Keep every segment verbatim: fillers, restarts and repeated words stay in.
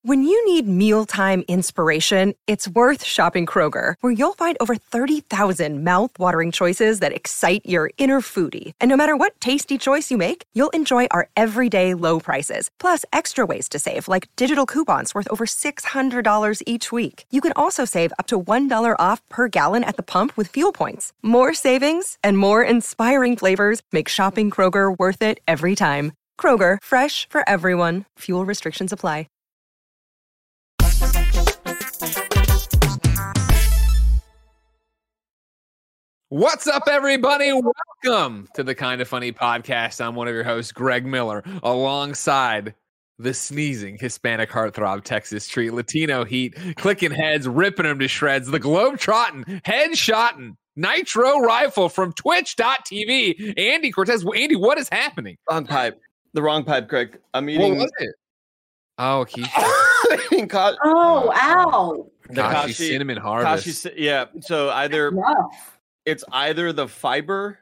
When you need mealtime inspiration, it's worth shopping Kroger, where you'll find over thirty thousand mouth-watering choices that excite your inner foodie. And no matter what tasty choice you make, you'll enjoy our everyday low prices, plus extra ways to save, like digital coupons worth over six hundred dollars each week. You can also save up to one dollar off per gallon at the pump with fuel points. More savings and more inspiring flavors make shopping Kroger worth it every time. Kroger, fresh for everyone. Fuel restrictions apply. What's up, everybody? Welcome to the Kind of Funny podcast. I'm one of your hosts, Greg Miller, alongside the sneezing Hispanic heartthrob Texas treat, Latino heat, clicking heads, ripping them to shreds, the globe-trotting, head-shotting, nitro rifle from twitch dot t v, Andy Cortez. Andy, what is happening? Wrong pipe. The wrong pipe, Greg. I'm eating. What was it? Oh, Kishi. Ka- oh, ow. The Kashi Kashi cinnamon harvest. Kashi, yeah. So either Rough. it's either the fiber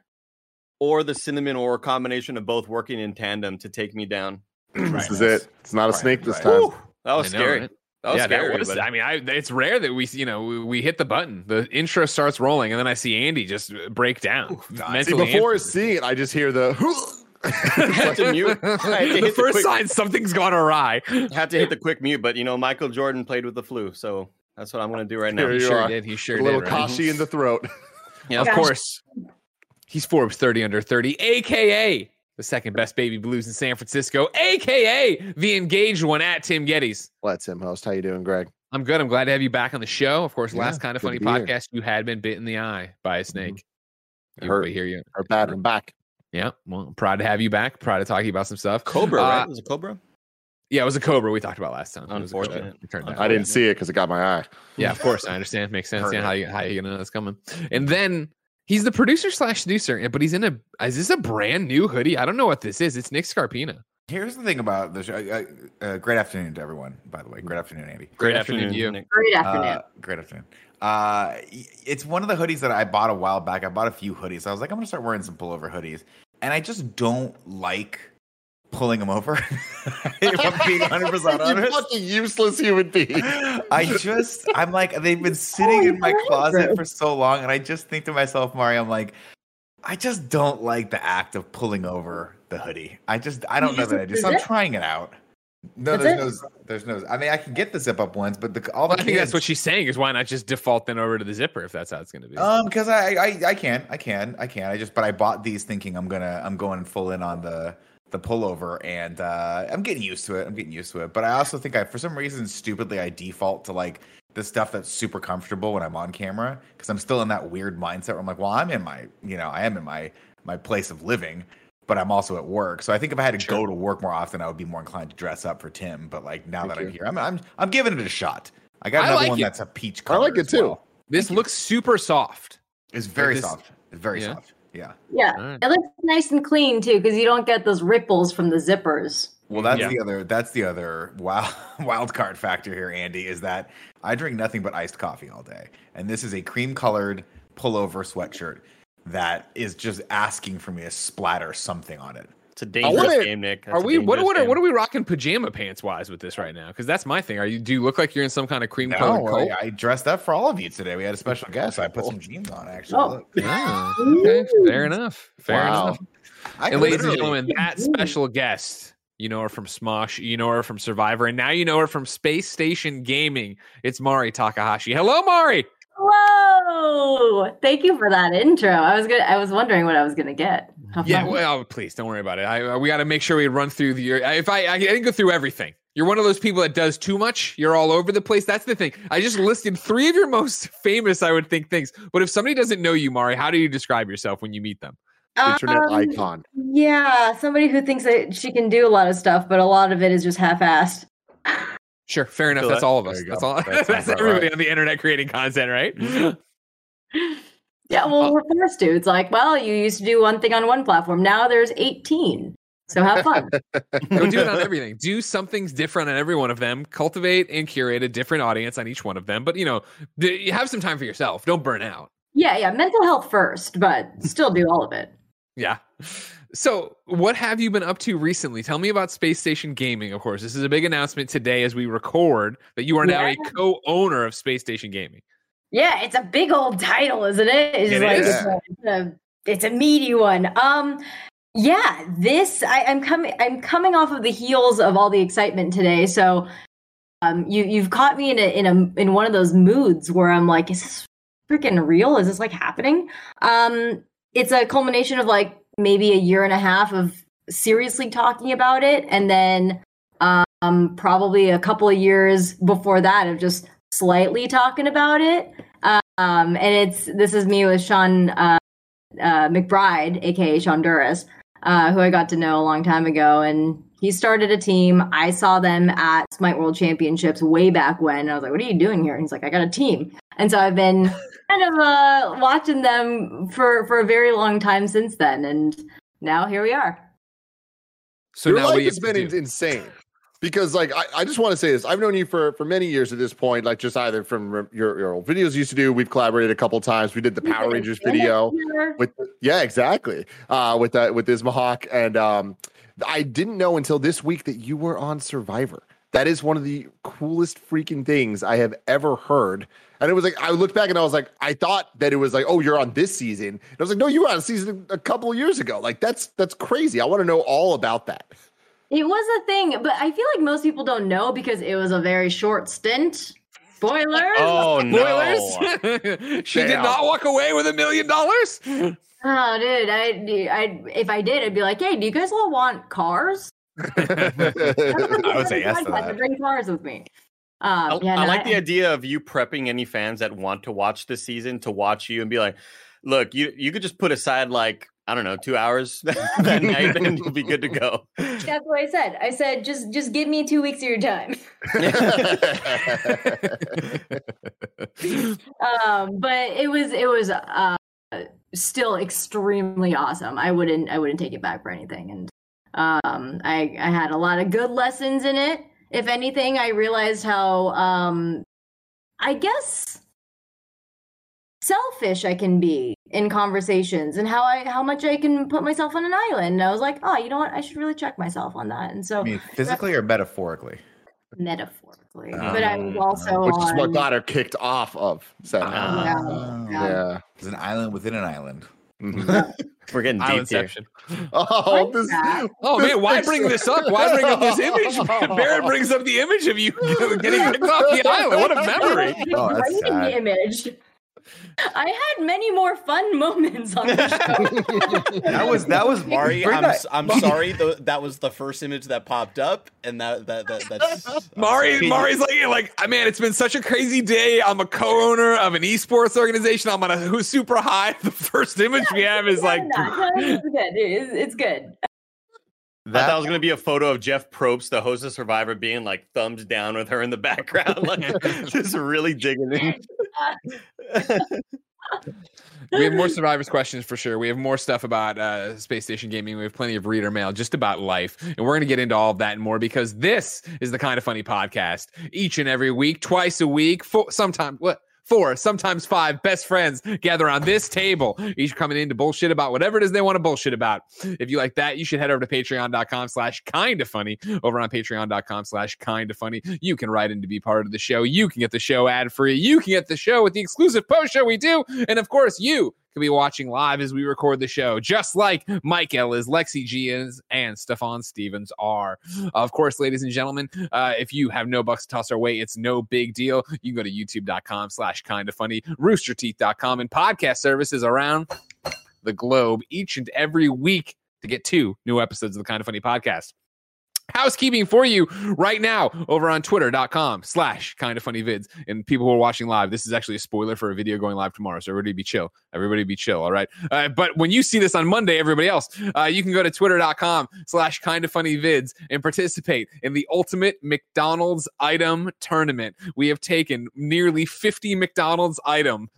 or the cinnamon or a combination of both working in tandem to take me down. This is it. It's not a snake Right, this right. time. Whew, that was I know, scary. right? That was yeah, scary. that was, but- I mean, I, it's rare that we, you know, we, we hit the button, the intro starts rolling, and then I see Andy just break down. See, mentally before and- seeing it, I just hear the. I had to mute. I had to the hit the first quick- sign something's gone awry. had to hit the quick mute, but you know, Michael Jordan played with the flu, so that's what I'm going to do right now. Here He you sure are. did. He sure a did. little right? Kashi in the throat. Yeah, Of Gosh. course, he's Forbes thirty under thirty, a k a the second best baby blues in San Francisco, a k a the engaged one at Tim Geddes. Let's him host. How you doing, Greg? I'm good. I'm glad to have you back on the show. Of course, Yeah, last Kind of good Funny to be here. podcast, you had been bit in the eye by a snake. You Hurt. we hear you. Or bad. I'm back. Yeah. Well, I'm proud to have you back. Proud to talk to you about some stuff. Cobra, Uh, right? Was it Cobra? Yeah, it was a cobra we talked about last time. It was a cobra. Unfortunate. It turned out. I didn't see it because it got my eye. Yeah, of course. I understand. Makes sense. Heard Yeah, it. how you how you gonna know that's coming? And then he's the producer slash seducer, but he's in a is this a brand new hoodie? I don't know what this is. It's Nick Scarpina. Here's the thing about the show. Uh, uh, great afternoon to everyone, by the way. Great afternoon, Andy. Great afternoon to you. Nick. Great afternoon. Uh, great afternoon. Uh, y- it's one of the hoodies that I bought a while back. I bought a few hoodies. I was like, I'm going to start wearing some pullover hoodies. And I just don't like pulling them over. If I'm being one hundred percent You honest. fucking useless human being. I just, I'm like, they've been sitting in my closet for so long. And I just think to myself, Mario, I'm like, I just don't like the act of pulling over the hoodie. I just, I don't know that I do. So I'm Is it? trying it out. No, Is there's no, there's no. I mean, I can get the zip up ones, but the all the Well, I think that's kids- what she's saying. Is why not just default then over to the zipper if that's how it's going to be. Um, because I, I I can I can I can I just but I bought these thinking I'm gonna I'm going full in on the the pullover and uh I'm getting used to it. I'm getting used to it. But I also think I for some reason stupidly I default to like the stuff that's super comfortable when I'm on camera because I'm still in that weird mindset where I'm like, well, I'm in my you know I am in my my place of living, but I'm also at work. So I think if I had to Sure. go to work more often, I would be more inclined to dress up for Tim. But like now Thank that I'm you. here, I'm I'm I'm giving it a shot. I got I another like one it. that's a peach I color. like it as too. well. this looks super soft. It's very this- soft. It's very Yeah? soft. Yeah. yeah. All right. It looks nice and clean too, because you don't get those ripples from the zippers. Well, that's Yeah. the other. That's the other wild wild card factor here, Andy. Is that I drink nothing but iced coffee all day, and this is a cream colored pullover sweatshirt that is just asking for me to splatter something on it. It's a dangerous wanna- game, Nick. That's Are a we what dangerous what are, game. what are we rocking pajama pants wise with this right now? Because that's my thing. Are you do you look like you're in some kind of cream colored No, coat? I, I dressed up for all of you today. We had a special guest. So I put some jeans on. Actually, Oh. Look. Ah, okay, fair enough. Fair Wow. enough. I And ladies and literally- gentlemen, that special guest, you know her from Smosh, you know her from Survivor, and now you know her from Space Station Gaming. It's Mari Takahashi. Hello, Mari. Whoa! Thank you for that intro. I was good. I was wondering what I was gonna get. How Yeah, fun. well, please don't worry about it. I, we got to make sure we run through the. If I, I didn't go through everything. You're one of those people that does too much. You're all over the place. That's the thing. I just listed three of your most famous, I would think, things. But if somebody doesn't know you, Mari, how do you describe yourself when you meet them? Internet Um, icon. Yeah, somebody who thinks that she can do a lot of stuff, but a lot of it is just half-assed. Sure, fair enough. Feel That's that. all of There us. you go. That's all. That That's, sounds about everybody right. on the internet creating content, right? Yeah, well, we're forced to. It's like, well, you used to do one thing on one platform. Now there's eighteen. So have fun. Go do it on everything. Do something's different on every one of them. Cultivate and curate a different audience on each one of them. But you know, d- you have some time for yourself. Don't burn out. Yeah, yeah. Mental health first, but still do all of it. Yeah, So, what have you been up to recently? Tell me about Space Station Gaming, of course. This is a big announcement today as we record that you are now Yeah. a co-owner of Space Station Gaming. Yeah, it's a big old title, isn't it? It's It like is. It's, a, it's a it's a meaty one. Um, yeah, this I, I'm coming. I'm coming off of the heels of all the excitement today. So, um, you you've caught me in a in a in one of those moods where I'm like, is this freaking real? Is this like happening? Um, it's a culmination of like maybe a year and a half of seriously talking about it, and then um, probably a couple of years before that of just slightly talking about it. Um, and it's this is me with Sean uh, uh, McBride, aka Sean Duras, uh, who I got to know a long time ago, and he started a team. I saw them at Smite World Championships way back when. And I was like, "What are you doing here?" And he's like, "I got a team." And so I've been kind of uh, watching them for for a very long time since then, and now here we are. So Your now what life do you has have been to in- do? insane. Because like I, I just want to say this, I've known you for for many years at this point, like just either from re- your, your old videos you used to do. We've collaborated a couple times. We did the Power Rangers video with yeah, exactly. Uh, with that with Ismahawk, and um, I didn't know until this week that you were on Survivor. That is one of the coolest freaking things I have ever heard. And it was like I looked back and I was like, I thought that it was like, oh, you're on this season. And I was like, no, you were on a season a couple of years ago. Like that's that's crazy. I want to know all about that. It was a thing, but I feel like most people don't know because it was a very short stint. Spoilers! Oh no! Spoilers. She did Damn. not walk away with a million dollars. Oh, dude, I, I, if I did, I'd be like, "Hey, do you guys all want cars?" I would say yes to Podcast, that. Bring cars with me. I, Um, yeah, I no, like the idea of you prepping any fans that want to watch this season to watch you and be like, "Look, you you could just put aside like I don't know two hours that night and you'll be good to go." That's what I said. I said, just, just give me two weeks of your time. um, but it was, it was uh, still extremely awesome. I wouldn't, I wouldn't take it back for anything. And um, I, I had a lot of good lessons in it. If anything, I realized how, um, I guess, selfish I can be in conversations, and how I, how much I can put myself on an island. And I was like, oh, you know what? I should really check myself on that. And so, I mean, physically or metaphorically? metaphorically, Um, but I was also Which is what on- got her kicked off of said Ah. island. Oh. Yeah. Yeah. It's an island within an island. Mhm. We're getting deep here. Islandception. Oh, Like this, that. Oh this man, why makes- bring this up? Why bring up this image? Barrett brings up the image of you getting kicked off the island. What a memory! Oh, that's Bringing sad. the image. I had many more fun moments on the show. That was that was Mari, bring I'm, that- s- I'm sorry. Th- that was the first image that popped up, and that that, that that's Mari, Mari's like, like, "Ah, man, it's been such a crazy day. I'm a co-owner of an esports organization. I'm on a who's super high. The first image we have is like, it's good. It's, it's good. I thought it was going to be a photo of Jeff Probst, the host of Survivor, being like thumbs down with her in the background, like just really digging in. we have more survivors questions for sure. We have more stuff about uh, Space Station Gaming. We have plenty of reader mail just about life. And we're going to get into all of that and more because this is the Kind of Funny podcast. Each and every week, twice a week, four, sometimes, what? Four, sometimes five best friends gather on this table, each coming in to bullshit about whatever it is they want to bullshit about. If you like that, you should head over to patreon.com slash kind of funny. Over on patreon.com slash kind of funny. You can write in to be part of the show. You can get the show ad free. You can get the show with the exclusive post show we do. And of course, you can be watching live as we record the show, just like Mike L is, Lexi G is, and Stefan Stevens are. Of course, ladies and gentlemen, uh, if you have no bucks to toss our way, it's no big deal. You can go to youtube.com slash kind of funny, rooster teeth dot com, and podcast services around the globe each and every week to get two new episodes of the Kind of Funny podcast. Housekeeping for you right now over on twitter.com slash kind of funny vids. And people who are watching live, this is actually a spoiler for a video going live tomorrow. So everybody be chill. Everybody be chill. All right. Uh, but when you see this on Monday, everybody else, uh, you can go to twitter.com slash kind of funny vids and participate in the ultimate McDonald's item tournament. We have taken nearly fifty McDonald's items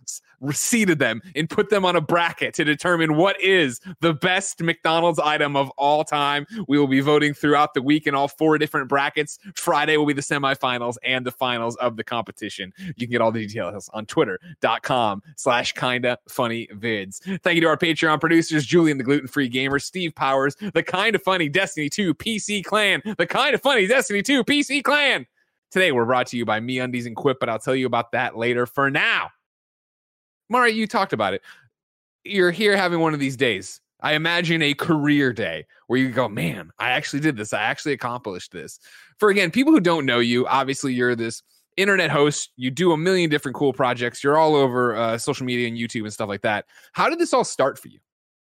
seeded them and put them on a bracket to determine what is the best McDonald's item of all time. We will be voting throughout the week in all four different brackets. Friday will be the semifinals and the finals of the competition. You can get all the details on twitter.com slash kinda funny vids. Thank you to our Patreon producers, Julian the Gluten-Free Gamer, Steve Powers, the Kinda Funny Destiny two P C Clan, the Kinda Funny Destiny two P C Clan. Today we're brought to you by MeUndies and Quip, but I'll tell you about that later. For now, Mari, you talked about it. You're here having one of these days. I imagine a career day where you go, man, I actually did this. I actually accomplished this. For, again, people who don't know you, obviously you're this internet host. You do a million different cool projects. You're all over uh, social media and YouTube and stuff like that. How did this all start for you?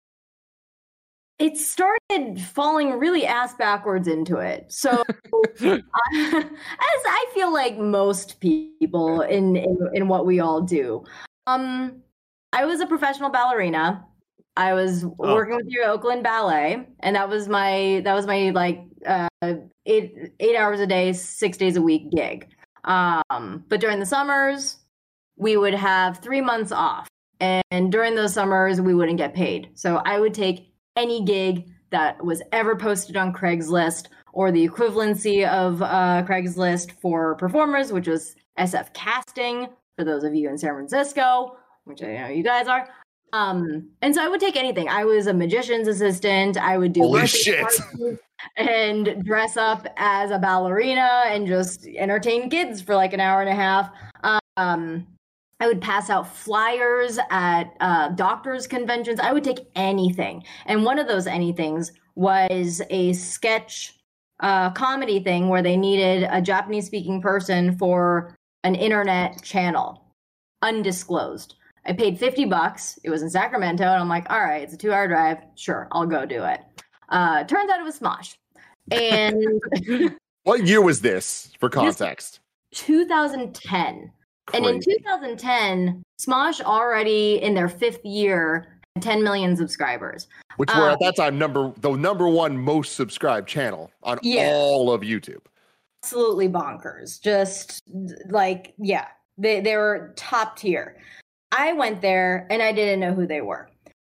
It started falling really ass backwards into it. So I, as I feel like most people in, in, in what we all do. Um, I was a professional ballerina. I was oh. working with your Oakland Ballet, and that was my that was my like uh, eight eight hours a day, six days a week gig. Um, but during the summers, we would have three months off, and during those summers, we wouldn't get paid. So I would take any gig that was ever posted on Craigslist or the equivalency of uh, Craigslist for performers, which was S F Casting. For those of you in San Francisco, which I know you guys are. Um, and so I would take anything. I was a magician's assistant. I would do Holy shit. and dress up as a ballerina and just entertain kids for like an hour and a half. Um, I would pass out flyers at uh, doctors' conventions. I would take anything. And one of those anythings was a sketch uh, comedy thing where they needed a Japanese-speaking person for an internet channel, undisclosed. I paid fifty bucks. It was in Sacramento, and I'm like, all right, it's a two-hour drive. Sure, I'll go do it. Uh, turns out it was Smosh. And what year was this, for context? two thousand ten. Crazy. And in two thousand ten, Smosh already in their fifth year had ten million subscribers. Which were uh, at that time number the number one most subscribed channel on yeah. all of YouTube. Absolutely bonkers. Just like, yeah, they, they were top tier. I went there and I didn't know who they were.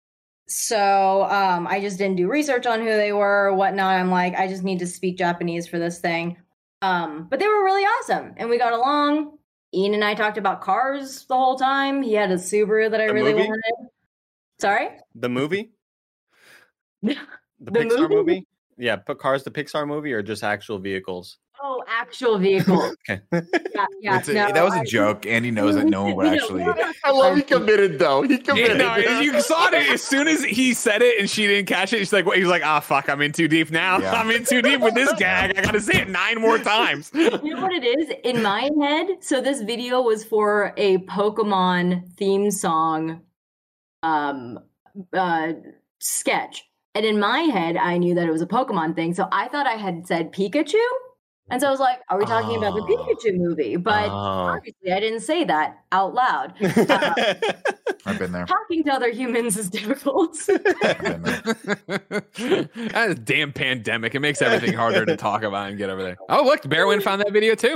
So um, I just didn't do research on who they were, whatnot. I'm like, I just need to speak Japanese for this thing. Um, but they were really awesome. And we got along. Ian and I talked about cars the whole time. He had a Subaru that I the really movie? wanted. Sorry? The movie? The, The Pixar movie? movie? Yeah, but Cars, the Pixar movie, or just actual vehicles? Oh, actual vehicles. Okay. Yeah, yeah. It's a, no, that was a I- joke. Andy knows that no one would You know, actually. I love he committed though. He Yeah, committed. no, you saw it as soon as he said it and she didn't catch it. She's like, "What?" He's like, "Ah, fuck, I'm in too deep now. Yeah. I'm in too deep with this gag. I gotta say it nine more times." You know what it is? In my head, so this video was for a Pokemon theme song um uh sketch. And in my head, I knew that it was a Pokemon thing. So I thought I had said Pikachu. And so I was like, are we talking about the Oh. Pikachu movie? But Oh. obviously I didn't say that out loud. Uh, I've been there. talking to other humans is difficult. I've been there. That damn pandemic. It makes everything harder to talk about and get over there. Oh, look, Bearwin found that video too.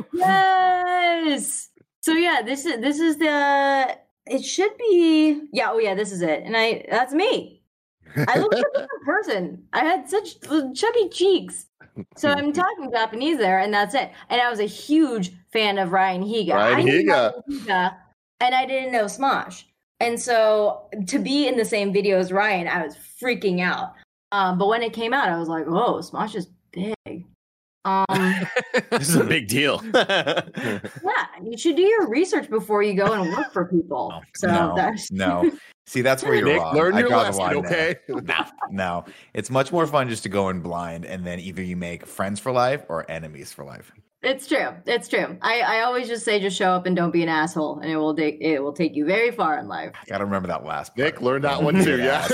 Yes. So yeah, this is this is the it should be yeah, oh yeah, this is it. And I that's me. I look like a different person. I had such chubby cheeks. So I'm talking Japanese there, and that's it. And I was a huge fan of Ryan Higa. Ryan I knew Higa. Ryan Higa, and I didn't know Smosh. And so to be in the same video as Ryan, I was freaking out. Um, but when it came out, I was like, "Oh, Smosh is big." Um, This is a big deal. yeah, you should do your research before you go and work for people. So no, that's no. See, that's where you're Nick, wrong. learn I your draw the lesson, line okay? there. No, no. It's much more fun just to go in blind, and then either you make friends for life or enemies for life. It's true. It's true. I, I always just say just show up and don't be an asshole, and it will take it will take you very far in life. Gotta remember that last part. Nick, learn that one too. Be an Yeah.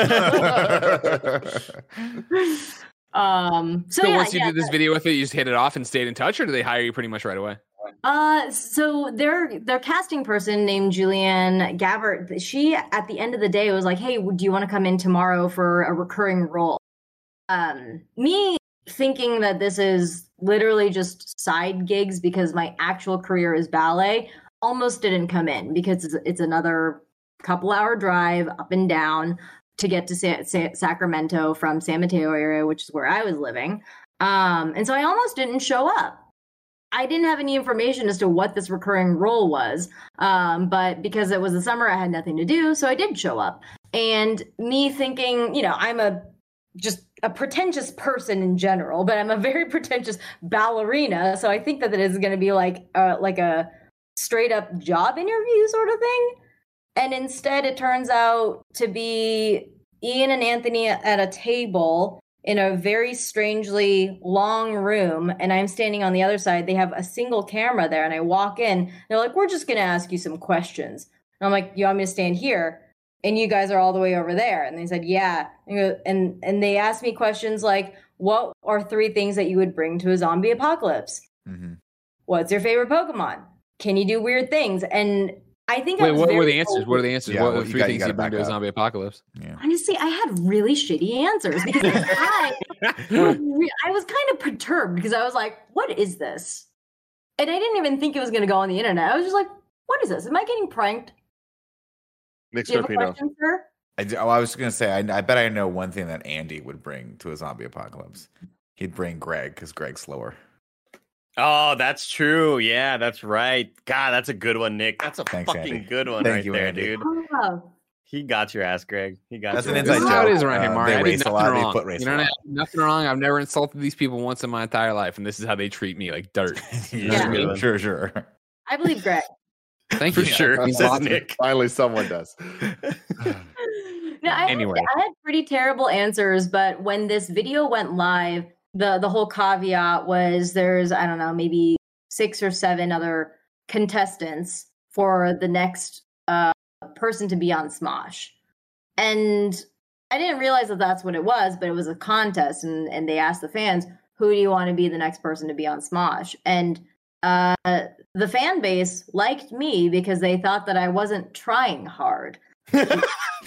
asshole. Um. So, So yeah, once you yeah, did this video with it, you just hit it off and stayed in touch, or did they hire you pretty much right away? Uh, so their their casting person named Julianne Gabbert, she at the end of the day was like, "Hey, do you want to come in tomorrow for a recurring role?" Um, me thinking that this is literally just side gigs because my actual career is ballet, almost didn't come in because it's, it's another couple hour drive up and down to get to Sa- Sa- Sacramento from San Mateo area, which is where I was living. Um, and so I almost didn't show up. I didn't have any information as to what this recurring role was. Um, but because it was the summer, I had nothing to do. So I did show up. And me thinking, you know, I'm a just a pretentious person in general, but I'm a very pretentious ballerina. So I think that it is going to be like uh, like a straight up job interview sort of thing. And instead, it turns out to be Ian and Anthony at a table in a very strangely long room. And I'm standing on the other side. They have a single camera there. And I walk in. They're like, we're just going to ask you some questions. And I'm like, you want me to stand here? And you guys are all the way over there. And they said, yeah. And, and they asked me questions like, what are three things that you would bring to a zombie apocalypse? Mm-hmm. What's your favorite Pokemon? Can you do weird things? And I think Wait, I was what very were the answers? old. What are the answers? Yeah, what are well, the you three got- you things gotta you bring back to a up. zombie apocalypse? Yeah. Honestly, I had really shitty answers because I, was re- I was kind of perturbed because I was like, what is this? And I didn't even think it was going to go on the internet. I was just like, what is this? Am I getting pranked? Nick Do you have a Scarpino. question, sir? I, d- oh, I was going to say, I, I bet I know one thing that Andy would bring to a zombie apocalypse. He'd bring Greg because Greg's slower. Oh, that's true. Yeah, that's right. God, that's a good one, Nick. That's a Thanks, fucking Andy. good one Thank right you, there, Andy. dude. Oh, He got your ass, Greg. He got That's your an ass. This inside is how it joke. is around here, Uh, Mario. they I did race a nothing lot, they wrong. foot race You a know, lot. nothing wrong. I've never insulted these people once in my entire life, and this is how they treat me, like dirt. Yeah. sure, sure, sure. I believe Greg. Thank For you. sure, Means says lots. Nick. Finally, someone does. No, I, Anyway. had, I had pretty terrible answers, but when this video went live, the the whole caveat was there's, I don't know, maybe six or seven other contestants for the next uh, person to be on Smosh. And I didn't realize that that's what it was, but it was a contest, and, and they asked the fans, who do you want to be the next person to be on Smosh? And uh, the fan base liked me because they thought that I wasn't trying hard. I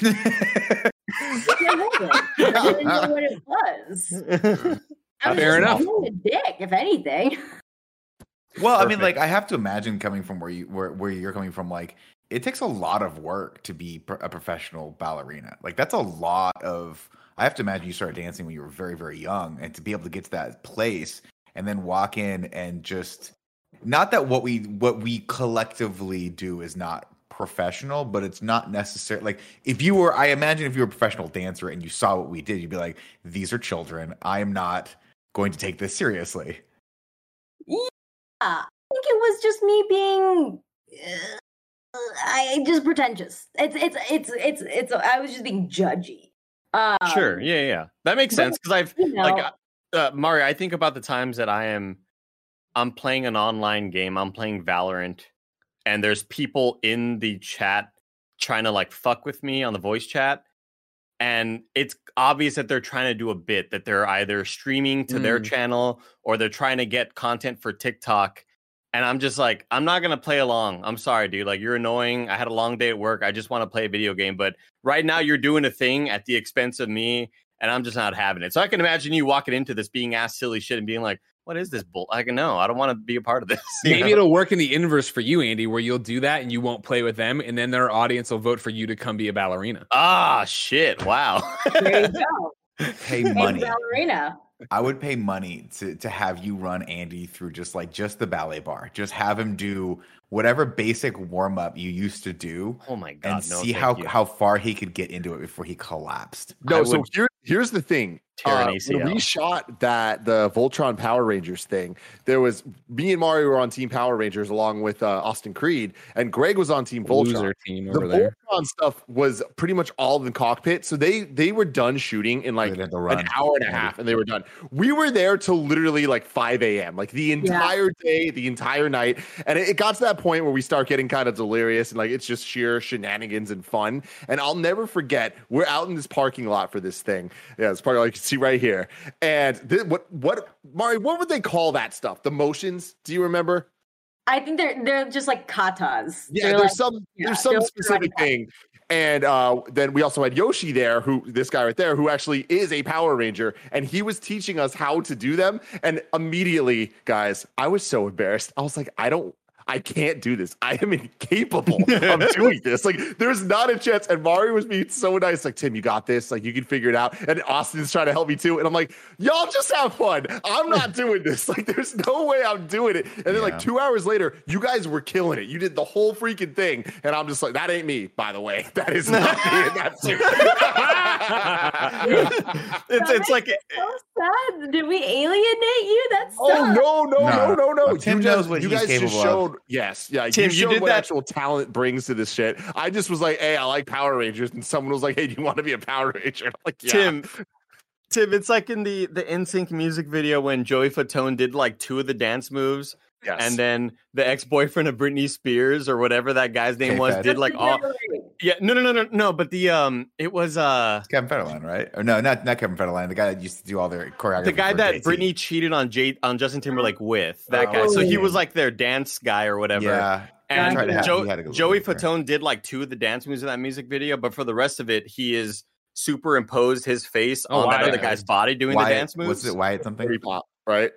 didn't know what it was. I was Fair just enough. being a dick, if anything. Well, I mean, Perfect. like, I have to imagine coming from where you where, where you're coming from, like, it takes a lot of work to be pro- a professional ballerina. Like, that's a lot of. I have to imagine you started dancing when you were very, very young, and to be able to get to that place and then walk in and just not that what we what we collectively do is not professional, but it's not necessary. Like, if you were, I imagine if you were a professional dancer and you saw what we did, you'd be like, "These are children. I am not going to take this seriously." Yeah, I think it was just me being, uh, I just pretentious. It's it's it's it's it's. I was just being judgy. Um, Sure. Yeah, yeah. That makes but, sense because I've You know, like uh, Mario. I think about the times that I am, I'm playing an online game. I'm playing Valorant, and there's people in the chat trying to like fuck with me on the voice chat, and it's obvious that they're trying to do a bit, that they're either streaming to their Mm. channel or they're trying to get content for TikTok. And I'm just like, I'm not gonna play along. I'm sorry, dude. Like, you're annoying. I had a long day at work. I just want to play a video game. But right now, you're doing a thing at the expense of me, and I'm just not having it. So I can imagine you walking into this being asked silly shit and being like, "What is this bull? I can know. I don't want to be a part of this." you Maybe know? it'll work in the inverse for you, Andy, where you'll do that and you won't play with them, and then their audience will vote for you to come be a ballerina. Ah, shit! Wow. there you go. Pay Hey, money. ballerina. I would pay money to to have you run Andy through just like just the ballet bar. Just have him do whatever basic warm up you used to do, Oh my god! and no, see thank how you. how far he could get into it before he collapsed. No, I so would here, here's the thing. tear an Uh, A C L. when we shot that the Voltron Power Rangers thing, there was me and Mario were on Team Power Rangers along with uh, Austin Creed, and Greg was on Team Voltron. Loser team The over there. Voltron stuff was pretty much all in the cockpit, so they they were done shooting in like They had to an run. hour and a half, and they were done. We were there till literally like five a.m., like the entire day, the entire night, and it, it got to that point where we start getting kind of delirious and like it's just sheer shenanigans and fun. And I'll never forget, we're out in this parking lot for this thing. Yeah, this parking lot you can see right here. And th- what what Mari, what would they call that stuff? The motions? Do you remember? I think they're they're just like katas. Yeah, They're there's like, some yeah, there's some they're specific like- thing. And uh, then we also had Yoshi there, who this guy right there, who actually is a Power Ranger, and he was teaching us how to do them. And immediately, guys, I was so embarrassed. I was like, I don't, I can't do this. I am incapable of doing this. Like, there's not a chance. And Mario was being so nice. Like, Tim, you got this. Like, you can figure it out. And Austin's trying to help me too. And I'm like, y'all just have fun. I'm not doing this. Like, there's no way I'm doing it. And then yeah. like two hours later, you guys were killing it. You did the whole freaking thing. And I'm just like, that ain't me, by the way. That is not me in that suit. it's, it's like so sad. Did we alienate you? That's oh no no no no no. no. Tim you knows just, what you he's guys capable just showed. of. Yes, yeah. Tim, you you showed did what that. actual talent brings to this shit. I just was like, hey, I like Power Rangers, and someone was like, hey, do you want to be a Power Ranger? I'm like, yeah. Tim. Tim, it's like in the the N Sync music video when Joey Fatone did like two of the dance moves. Yes. And then the ex-boyfriend of Britney Spears or whatever that guy's name K-Fed. was did like all yeah no no no no no but the um it was uh Kevin Federline, right? Or no, not not Kevin Federline, the guy that used to do all their choreography. The guy for that J T. Britney cheated on J on Justin Timberlake with that Oh, guy. So he yeah. was like their dance guy or whatever. Yeah. And tried to have- Jo- he had a good Joey look there. Fatone did like two of the dance moves in that music video, but for the rest of it, he is superimposed his face Oh, on that Wyatt. other guy's body doing Wyatt, the dance moves. was it Wyatt something? Dirty Pop, right?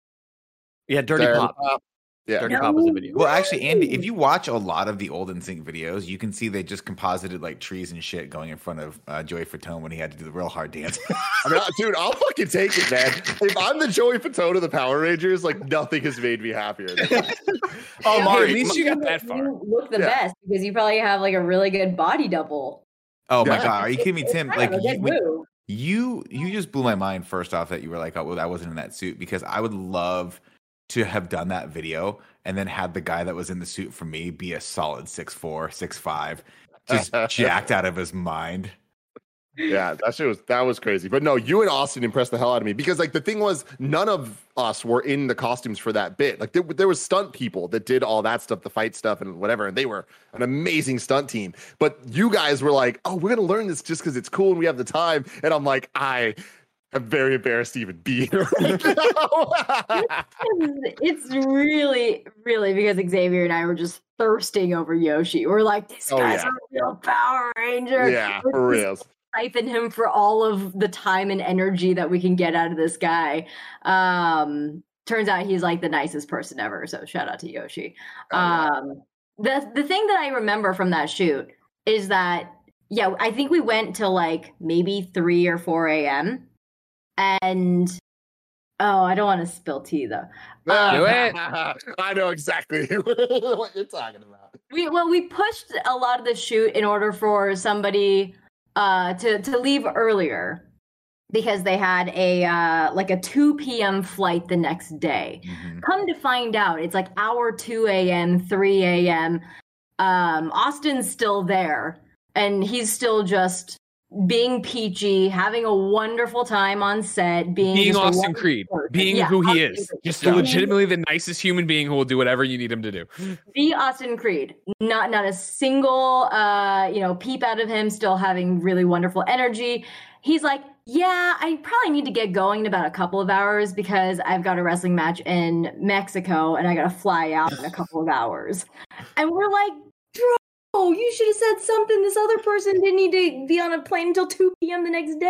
Yeah, Dirty Dirty Pop. Pop. Yeah. Dirty Pop was the video. Well, actually, Andy, if you watch a lot of the old N Sync videos, you can see they just composited like trees and shit going in front of uh, Joey Fatone when he had to do the real hard dance. I mean, dude, I'll fucking take it, man. If I'm the Joey Fatone of the Power Rangers, like nothing has made me happier. Than that. Oh, Hey, Mari, at least you got that far. You look the Yeah. best because you probably have like a really good body double. Oh my Yeah. god, are you kidding me, It's Tim? kind Like of a you, good when- move. you, you just blew my mind. First off, that you were like, oh, well, I wasn't in that suit because I would love to have done that video and then had the guy that was in the suit for me be a solid six four, six five, just jacked out of his mind. Yeah, that shit was that was crazy. But no, you and Austin impressed the hell out of me because like the thing was, none of us were in the costumes for that bit. Like there, there was stunt people that did all that stuff, the fight stuff and whatever, and they were an amazing stunt team. But you guys were like, oh, we're gonna learn this just because it's cool and we have the time. And I'm like, I am very embarrassed to even be here right now. It's really, really because Xavier and I were just thirsting over Yoshi. We're like, this Oh, guy's yeah. a real Power Ranger. Yeah, We're for just real. siphon him for all of the time and energy that we can get out of this guy. Um, turns out he's like the nicest person ever. So shout out to Yoshi. Oh, yeah. Um, the the thing that I remember from that shoot is that yeah, I think we went till like maybe three or four a.m. and oh, I don't want to spill tea though. Do it. I know exactly what you're talking about. We well, we pushed a lot of the shoot in order for somebody uh, to to leave earlier because they had a uh, like a two p.m. flight the next day. Mhm. Come to find out, it's like hour two a.m., three a.m. Um, Austin's still there, and he's still just being peachy, having a wonderful time on set, being Being just a Austin wonderful Creed, person. being Yeah, who he Austin is, Creed. just Yeah. legitimately the nicest human being who will do whatever you need him to do. Be Austin Creed. Not not a single uh, you know, peep out of him, still having really wonderful energy. He's like, yeah, I probably need to get going in about a couple of hours because I've got a wrestling match in Mexico and I gotta fly out in a couple of hours. And we're like, bro, you should have said something. This other person didn't need to be on a plane until two p.m. the next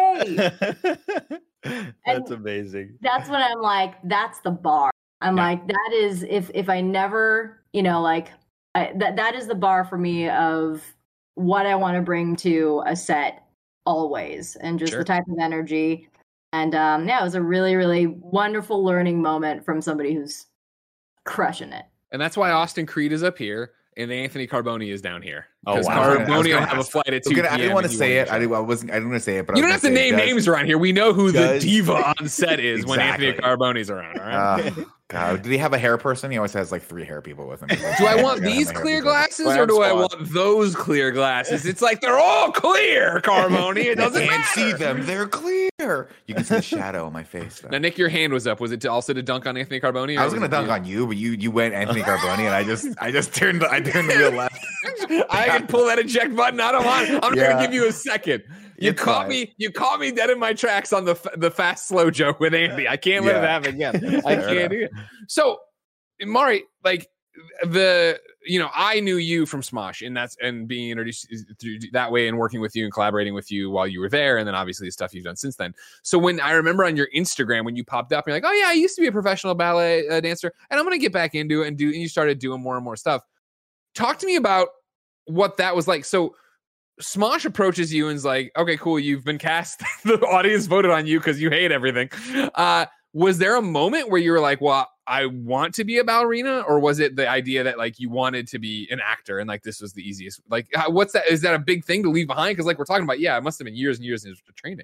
day. That's amazing. That's when I'm like, that's the bar. I'm Yeah. like, that is if if I never, you know, like I, that that is the bar for me of what I want to bring to a set always, and just Sure. the type of energy. And um, yeah, it was a really really wonderful learning moment from somebody who's crushing it. And that's why Austin Creed is up here and Anthony Carboni is down here. Oh, Because wow. I was Carboni gonna will have a ask- flight at I'm two gonna- p.m. I didn't want to and he say won't it. I, show. didn't, I wasn't. I didn't want to say it, but You I don't was have to gonna say, name does- names around here. We know who the Does- diva on set is when Anthony Exactly. Carboni's around. All right. Oh, God, did he have a hair person? He always has like three hair people with him. Do I want these clear glasses or do I want those clear glasses? It's like they're all clear, Carboni. It doesn't can't matter. see them. They're clear. You can see the shadow on my face. Though. Now, Nick, your hand was up. Was it to also to dunk on Anthony Carboni? or I was gonna it dunk you? on you, but you you went Anthony Carboni, and I just I just turned I turned the wheel left. I can pull that eject button. I don't want. I'm Yeah. gonna give you a second. You It's caught fine. me. You caught me dead in my tracks on the f- the fast slow joke with Andy. I can't let it Yeah. happen again. I Fair can't do it. So, Mari, like the you know I knew you from Smosh, and that's and being introduced through that way, and working with you and collaborating with you while you were there, and then obviously the stuff you've done since then. So when I remember on your Instagram when you popped up, you're like, oh yeah, I used to be a professional ballet uh, dancer, and I'm gonna get back into it and do. And you started doing more and more stuff. Talk to me about what that was like. So Smosh approaches you and is like, okay, cool, you've been cast. The audience voted on you because you hate everything. Uh, was there a moment where you were like, well, I want to be a ballerina? Or was it the idea that like you wanted to be an actor and like this was the easiest? Like, what's that? Is that a big thing to leave behind? Because like we're talking about, yeah, it must have been years and years of training.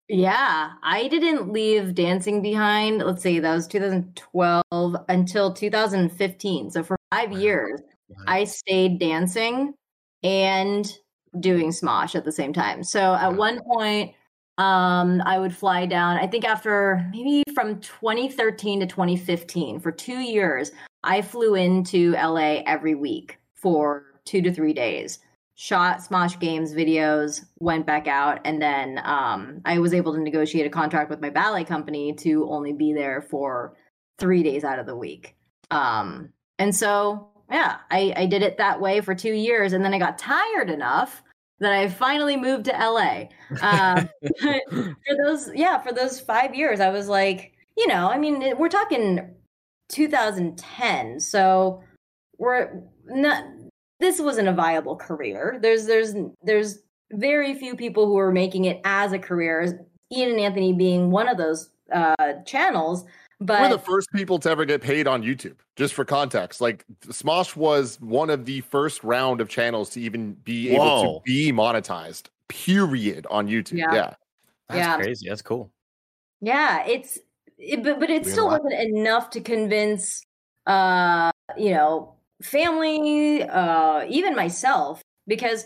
Yeah, I didn't leave dancing behind. Let's see, that was two thousand twelve until two thousand fifteen. So for five years, wow. I stayed dancing and doing Smosh at the same time. So at one point, um, I would fly down, I think after maybe from twenty thirteen to twenty fifteen, for two years, I flew into L A every week for two to three days, shot Smosh Games videos, went back out, and then um, I was able to negotiate a contract with my ballet company to only be there for three days out of the week. Um, and so Yeah, I, I did it that way for two years, and then I got tired enough that I finally moved to L A. Um, for those, yeah, for those five years, I was like, you know, I mean, we're talking two thousand ten, so we're not. This wasn't a viable career. There's, there's, there's very few people who are making it as a career. Ian and Anthony being one of those uh, channels. But we're the first people to ever get paid on YouTube, just for context. Like Smosh was one of the first round of channels to even be able Whoa. to be monetized, period, on YouTube. Yeah. yeah. That's yeah. crazy. That's cool. Yeah, it's it, but, but it We still have a lot. wasn't enough to convince uh, you know, family, uh, even myself, because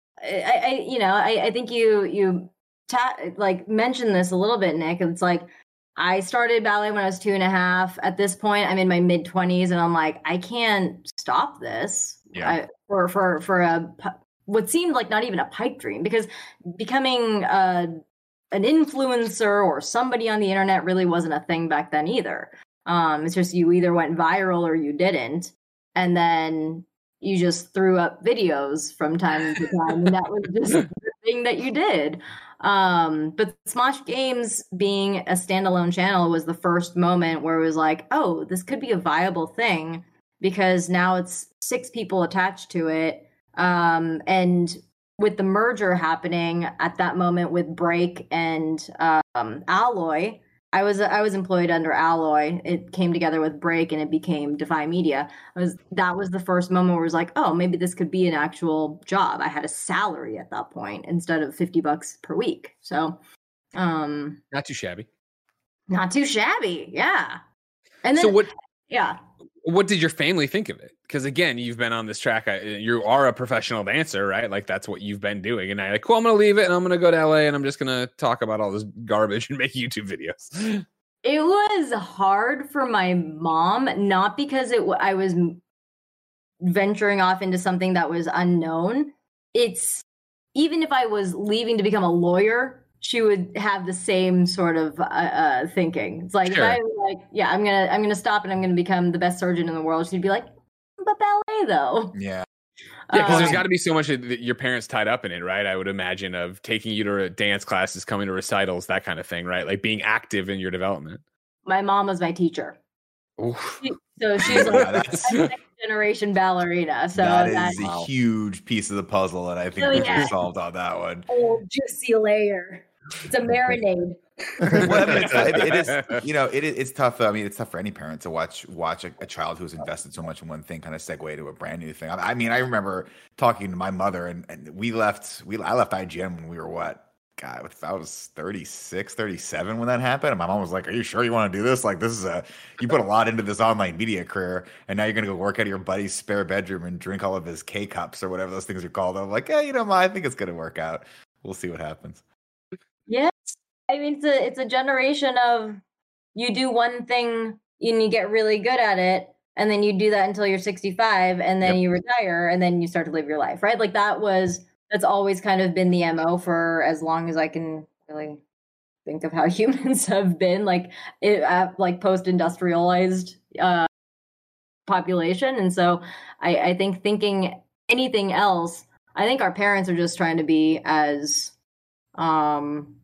I, I you know, I, I think you you ta- like mentioned this a little bit, Nick. It's like I started ballet when I was two and a half. At this point, I'm in my mid twenties, and I'm like, I can't stop this. Yeah. I, for for for a what seemed like not even a pipe dream, because becoming a an influencer or somebody on the internet really wasn't a thing back then either. Um, it's just you either went viral or you didn't, and then you just threw up videos from time to time, and that was just the thing that you did. Um, but Smosh Games being a standalone channel was the first moment where it was like, oh, this could be a viable thing, because now it's six people attached to it. Um, and with the merger happening at that moment with Break and um, Alloy, I was I was employed under Alloy. It came together with Break and it became Defy Media. I was that was the first moment where it was like, oh, maybe this could be an actual job. I had a salary at that point instead of fifty bucks per week. So, um, Not too shabby. not too shabby. Yeah. And then, So what yeah. what did your family think of it? Because again, you've been on this track. I- You are a professional dancer, right? Like that's what you've been doing. And I like, cool, I'm going to leave it and I'm going to go to L A and I'm just going to talk about all this garbage and make YouTube videos. It was hard for my mom, not because it w- I was m- venturing off into something that was unknown. It's even if I was leaving to become a lawyer, she would have the same sort of uh, uh, thinking. It's like Sure. if I was like, yeah, I'm gonna I'm gonna stop and I'm gonna become the best surgeon in the world. She'd be like, but ballet though. Yeah. Yeah, because there's Um, got to be so much that your parents tied up in it, right? I would imagine of taking you to dance classes, coming to recitals, that kind of thing, right? Like being active in your development. my mom was my teacher, Oof. She- so she's Yeah, like that's- a next generation ballerina. So that is that, a huge piece of the puzzle, and I think Oh, we yeah. just solved on that one. oh, juicy layer. It's a marinade. Well, I mean, it's, it, it is, you know, it, it's tough. I mean, it's tough for any parent to watch watch a, a child who's invested so much in one thing kind of segue to a brand new thing. I, I mean, I remember talking to my mother, and, and we left. We I left I G N when we were what? God, I was thirty-six, thirty-seven when that happened. And my mom was like, "Are you sure you want to do this? Like, this is a you put a lot into this online media career, and now you're gonna go work out of your buddy's spare bedroom and drink all of his K cups or whatever those things are called." I'm like, "Yeah, you know, Ma, I think it's gonna work out. We'll see what happens." Yes. I mean, it's a, it's a generation of you do one thing and you get really good at it, and then you do that until you're sixty-five, and then Yep. you retire, and then you start to live your life, right? Like that was, that's always kind of been the M O for as long as I can really think of how humans have been, like, it, uh, like post-industrialized uh, population. And so I, I think thinking anything else, I think our parents are just trying to be as um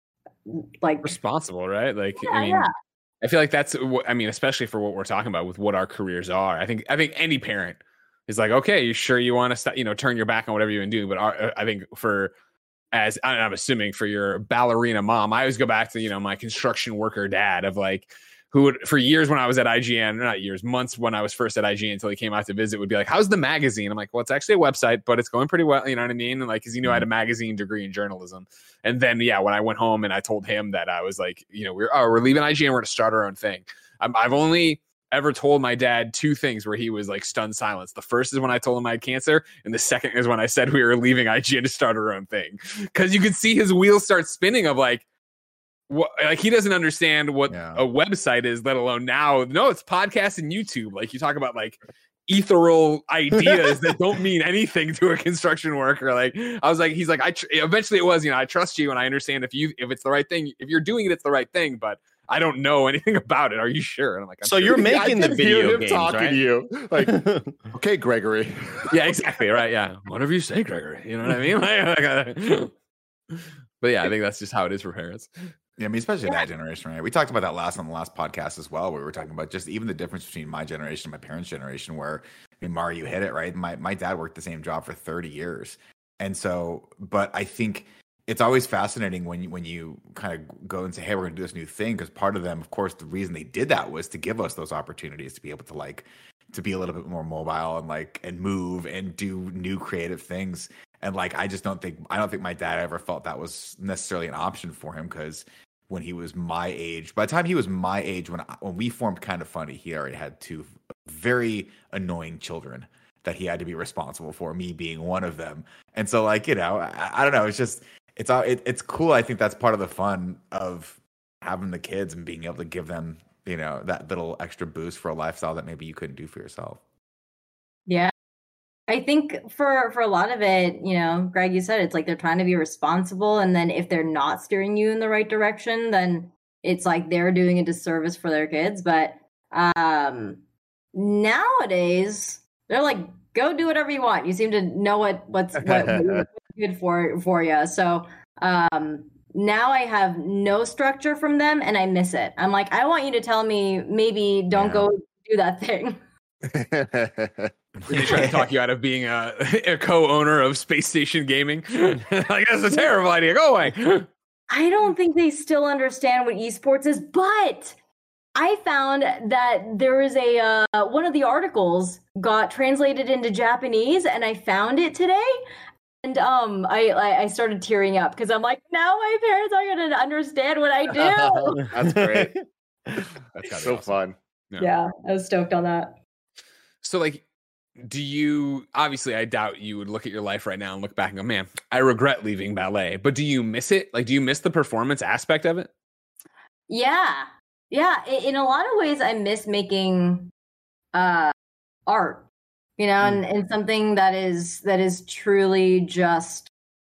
like responsible, right? Like, yeah, I mean, yeah. I feel like that's what I mean, especially for what we're talking about with what our careers are. I think I think any parent is like, okay, you sure you want to st- you know, turn your back on whatever you want to do? But our, I think for as I'm assuming for your ballerina mom, I always go back to, you know, my construction worker dad of like, who would, for years when I was at I G N, not years, months when I was first at I G N until he came out to visit, would be like, how's the magazine? I'm like, well, it's actually a website, but it's going pretty well. You know what I mean? And like, cause he knew I had a magazine degree in journalism. And then, yeah, when I went home and I told him that I was like, you know, we're, oh, we're leaving I G N, we're going to start our own thing. I'm, I've only ever told my dad two things where he was like stunned silence. The first is when I told him I had cancer. And the second is when I said we were leaving I G N to start our own thing. Cause you could see his wheels start spinning of like, what, like he doesn't understand what Yeah. a website is, let alone now. No, it's podcast and YouTube. Like you talk about like ethereal ideas that don't mean anything to a construction worker. Like I was like, he's like, I tr- eventually it was, you know, I trust you and I understand if you if it's the right thing, if you're doing it, it's the right thing. But I don't know anything about it. Are you sure? And I'm like, I'm So sure. you're making the I can hear video him games, talking right? to you. Like, okay, Gregory. Yeah, exactly. Right. Yeah. Whatever you say, Gregory. You know what I mean? Like, like, but yeah, I think that's just how it is for parents. Yeah, I mean, especially that generation, right? We talked about that last on the last podcast as well, where we were talking about just even the difference between my generation and my parents' generation, where, I mean, Mari, you hit it, right? My my dad worked the same job for thirty years. And so, but I think it's always fascinating when you, when you kind of go and say, hey, we're going to do this new thing, because part of them, of course, the reason they did that was to give us those opportunities to be able to like, to be a little bit more mobile and like, and move and do new creative things. And like, I just don't think, I don't think my dad ever felt that was necessarily an option for him, because when he was my age, by the time he was my age, when when we formed Kind of Funny, he already had two very annoying children that he had to be responsible for, me being one of them. And so, like, you know, I, I don't know. It's just, it's it, it's cool. I think that's part of the fun of having the kids and being able to give them, you know, that little extra boost for a lifestyle that maybe you couldn't do for yourself. Yeah. I think for for a lot of it, you know, Greg, you said it's like they're trying to be responsible, and then if they're not steering you in the right direction, then it's like they're doing a disservice for their kids. But um nowadays, they're like, go do whatever you want. You seem to know what what's what, what's good for for you. So um now I have no structure from them, and I miss it. I'm like, I want you to tell me maybe don't Yeah. go do that thing. They try to talk you out of being a, a co-owner of Space Station Gaming. Like, that's a terrible idea. Go away. I don't think they still understand what esports is, but I found that there is a uh, one of the articles got translated into Japanese, and I found it today. And um, I I I started tearing up because I'm like, now my parents are going to understand what I do. That's great. That's That's gotta be so awesome. fun. Yeah. Yeah, I was stoked on that. So, like, do you, obviously, I doubt you would look at your life right now and look back and go, man, I regret leaving ballet. But do you miss it? Like, do you miss the performance aspect of it? Yeah, yeah. i- In a lot of ways, I miss making uh, art. You know, and, and something that is that is truly just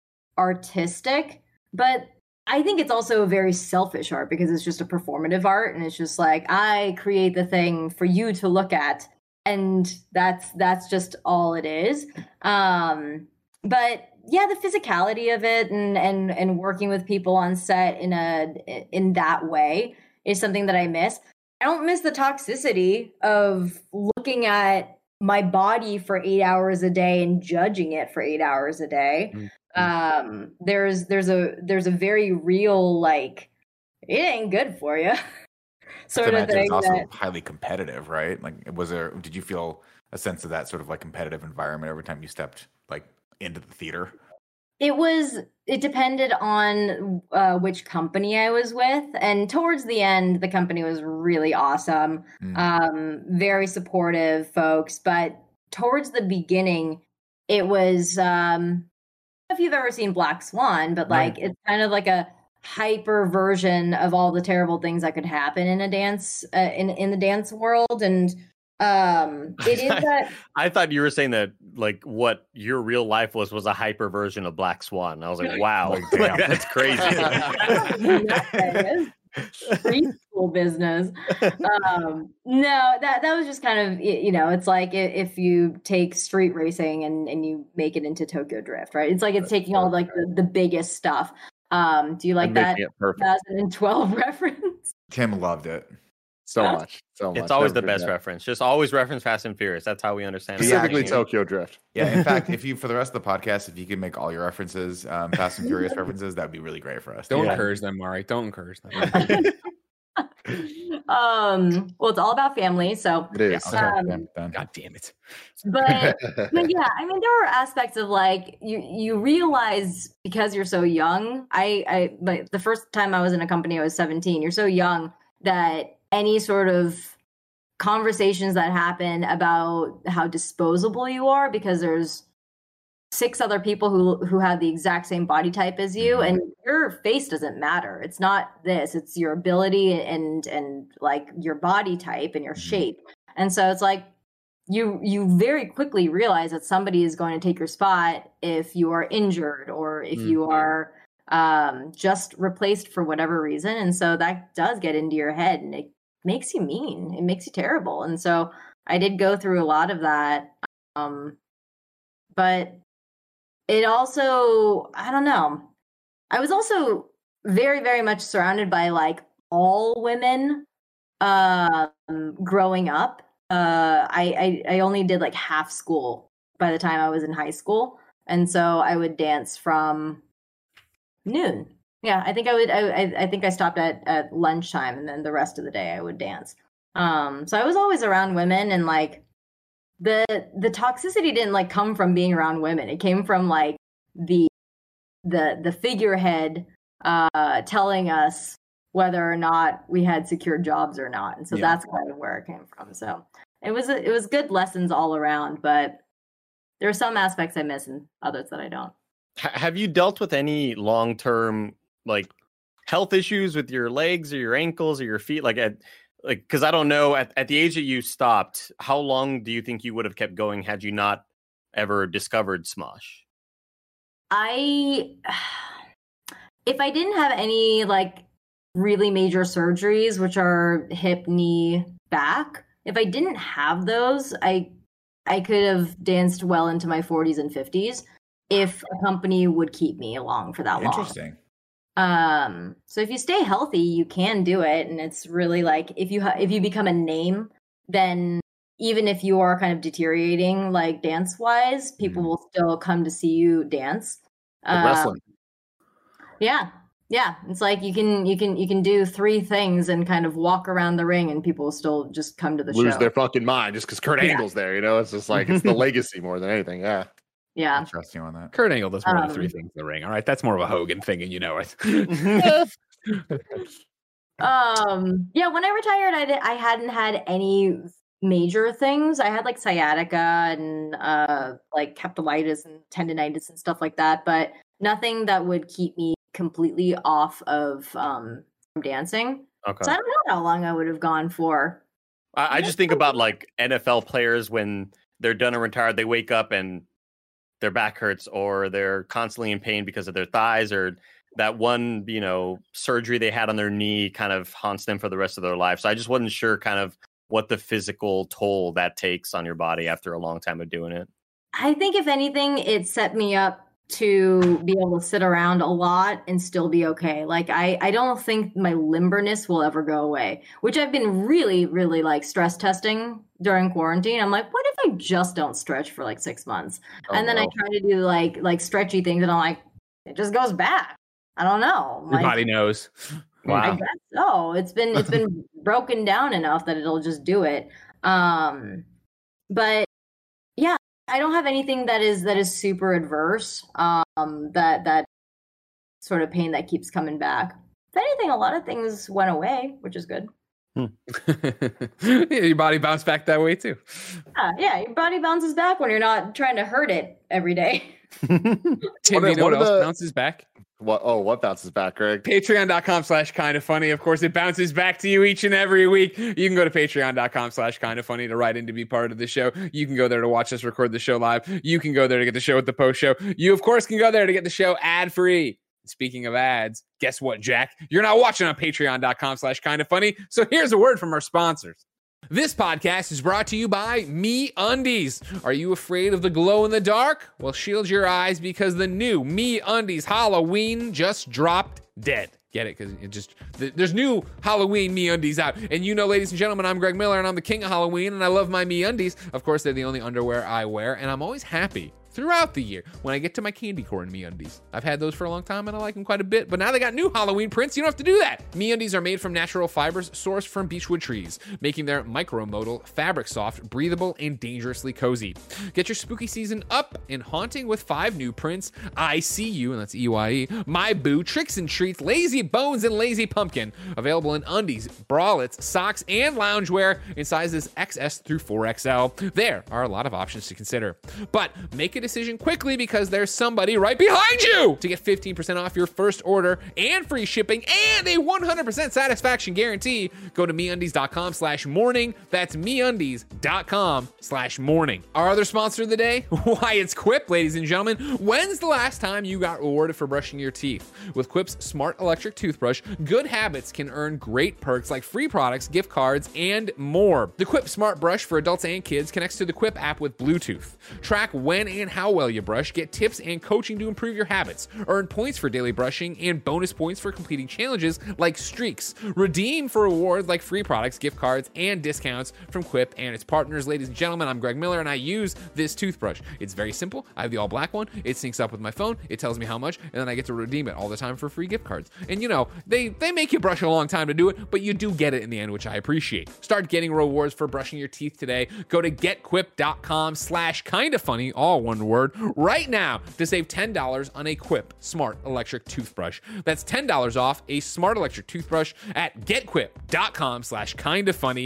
artistic. But I think it's also a very selfish art because it's just a performative art, and it's just like I create the thing for you to look at, and that's that's just all it is. Um, but yeah, the physicality of it and and and working with people on set in a in that way is something that I miss. I don't miss the toxicity of looking at my body for eight hours a day and judging it for eight hours a day. Mm-hmm. Um, there's there's a there's a very real like it ain't good for you sort of imagine thing. it's also that- highly competitive, right? Like, was there? Did you feel a sense of that sort of like competitive environment every time you stepped like into the theater? It was, it depended on uh, which company I was with. And towards the end, the company was really awesome. Mm. Um, very supportive folks. But towards the beginning, it was, um, if you've ever seen Black Swan, but like, it's kind of like a hyper version of all the terrible things that could happen in a dance, uh, in, in the dance world. And um, it is that. I thought you were saying that like what your real life was was a hyper version of Black Swan. I was like, wow, Like, damn. like, that's crazy. That is. preschool business. Um, no, that that was just kind of, you know, it's like if you take street racing and, and you make it into Tokyo Drift, right? It's like it's taking all like the, the biggest stuff. Um, do you like that twenty twelve reference? Tim loved it. So huh? much. So much. It's always Never the best that. reference. Just always reference Fast and Furious. That's how we understand it. Specifically Tokyo Drift. Yeah, in fact, if you, for the rest of the podcast, if you can make all your references um, Fast and Furious references, that'd be really great for us. Don't yeah. encourage them, Mari. Don't encourage them. um, well, it's all about family, so it is. Yeah, um, done, done. God damn it. But, but yeah, I mean, there are aspects of like you you realize because you're so young. I I but the first time I was in a company, I was seventeen. You're so young that any sort of conversations that happen about how disposable you are, because there's six other people who who have the exact same body type as you, and your face doesn't matter. It's not this, it's your ability and and like your body type and your shape. And so it's like you you very quickly realize that somebody is going to take your spot if you are injured or if mm. you are um just replaced for whatever reason. And so that does get into your head and it makes you mean, it makes you terrible. And so I did go through a lot of that, um but it also, I don't know, I was also very very much surrounded by like all women um growing up. uh I, I I only did like half school by the time I was in high school, and so I would dance from noon. Yeah, I think I would. I I think I stopped at, at lunchtime, and then the rest of the day I would dance. Um, so I was always around women, and like the the toxicity didn't like come from being around women. It came from like the the the figurehead uh, telling us whether or not we had secure jobs or not, and so yeah. that's kind of where it came from. So it was it was good lessons all around, but there are some aspects I miss and others that I don't. Have you dealt with any long-term like health issues with your legs or your ankles or your feet? Like at like, because I don't know, at, at the age that you stopped, how long do you think you would have kept going had you not ever discovered Smosh? I, if I didn't have any like really major surgeries, which are hip, knee, back, if I didn't have those, I, I could have danced well into my forties and fifties. If a company would keep me along for that long. Interesting. Um, so if you stay healthy, you can do it. And it's really like, if you, ha- if you become a name, then even if you are kind of deteriorating, like dance wise, people mm. will still come to see you dance. Like um, wrestling. Yeah. Yeah. It's like you can, you can, you can do three things and kind of walk around the ring and people will still just come to the Lose show. their fucking mind just because Kurt yeah. Angle's there, you know, it's just like, it's the legacy more than anything. Yeah. Yeah. I trust you on that. Kurt Angle does more um, than three things in the ring. All right. That's more of a Hogan thing, and you know it. um, yeah, when I retired, I, did, I hadn't had any major things. I had like sciatica and uh, like capsulitis and tendonitis and stuff like that, but nothing that would keep me completely off of um, dancing. Okay. So I don't know how long I would have gone for. I, I just think about like N F L players when they're done and retired, they wake up and their back hurts or they're constantly in pain because of their thighs, or that one, you know, surgery they had on their knee kind of haunts them for the rest of their life. So I just wasn't sure kind of what the physical toll that takes on your body after a long time of doing it. I think if anything, it set me up to be able to sit around a lot and still be okay. Like I, I don't think my limberness will ever go away, which I've been really, really like stress testing during quarantine. I'm like, what if I just don't stretch for like six months? Oh, and then no. I try to do like, like stretchy things and I'm like, it just goes back. I don't know. Your like, body knows. Wow. I guess so. It's been, it's been broken down enough that it'll just do it. Um, but yeah, I don't have anything that is that is super adverse. Um, that that sort of pain that keeps coming back. If anything, a lot of things went away, which is good. Hmm. Yeah, your body bounced back that way too. Yeah, yeah, your body bounces back when you're not trying to hurt it every day. Tim, what, you know what, what else the... bounces back? What? Oh, what bounces back, Greg? Patreon.com slash kind of funny. Of course, it bounces back to you each and every week. You can go to patreon.com slash kind of funny to write in to be part of the show. You can go there to watch us record the show live. You can go there to get the show with the post show. You, of course, can go there to get the show ad free. Speaking of ads, guess what, Jack? You're not watching on patreon.com slash kind of funny. So here's a word from our sponsors. This podcast is brought to you by MeUndies. Are you afraid of the glow in the dark? Well, shield your eyes because the new MeUndies Halloween just dropped dead. Get it? Because it just, th- there's new Halloween MeUndies out. And you know, ladies and gentlemen, I'm Greg Miller and I'm the king of Halloween and I love my MeUndies. Of course, they're the only underwear I wear and I'm always happy throughout the year when I get to my candy corn MeUndies. I've had those for a long time and I like them quite a bit, but now they got new Halloween prints. You don't have to do that. MeUndies are made from natural fibers sourced from beechwood trees, making their micromodal, fabric soft, breathable, and dangerously cozy. Get your spooky season up and haunting with five new prints: I See You, and that's E Y E, My Boo, Tricks and Treats, Lazy Bones, and Lazy Pumpkin. Available in undies, bralettes, socks, and loungewear in sizes X S through four X L. There are a lot of options to consider, but make it decision quickly because there's somebody right behind you. To get fifteen percent off your first order and free shipping and a one hundred percent satisfaction guarantee, go to MeUndies.com slash morning. That's MeUndies.com slash morning. Our other sponsor of the day, why, it's Quip, ladies and gentlemen. When's the last time you got rewarded for brushing your teeth? With Quip's smart electric toothbrush, good habits can earn great perks like free products, gift cards, and more. The Quip Smart Brush for adults and kids connects to the Quip app with Bluetooth. Track when and how well you brush, get tips and coaching to improve your habits, earn points for daily brushing and bonus points for completing challenges like streaks, redeem for rewards like free products, gift cards, and discounts from Quip and its partners. Ladies and gentlemen, I'm Greg Miller and I use this toothbrush. It's very simple. I have the all black one. It syncs up with my phone. It tells me how much, and then I get to redeem it all the time for free gift cards. And you know, they, they make you brush a long time to do it, but you do get it in the end, which I appreciate. Start getting rewards for brushing your teeth today. Go to getquip.com slash kinda funny, all one word, right now to save ten dollars on a Quip Smart Electric Toothbrush. That's ten dollars off a Smart Electric Toothbrush at getquip.com slash kinda funny,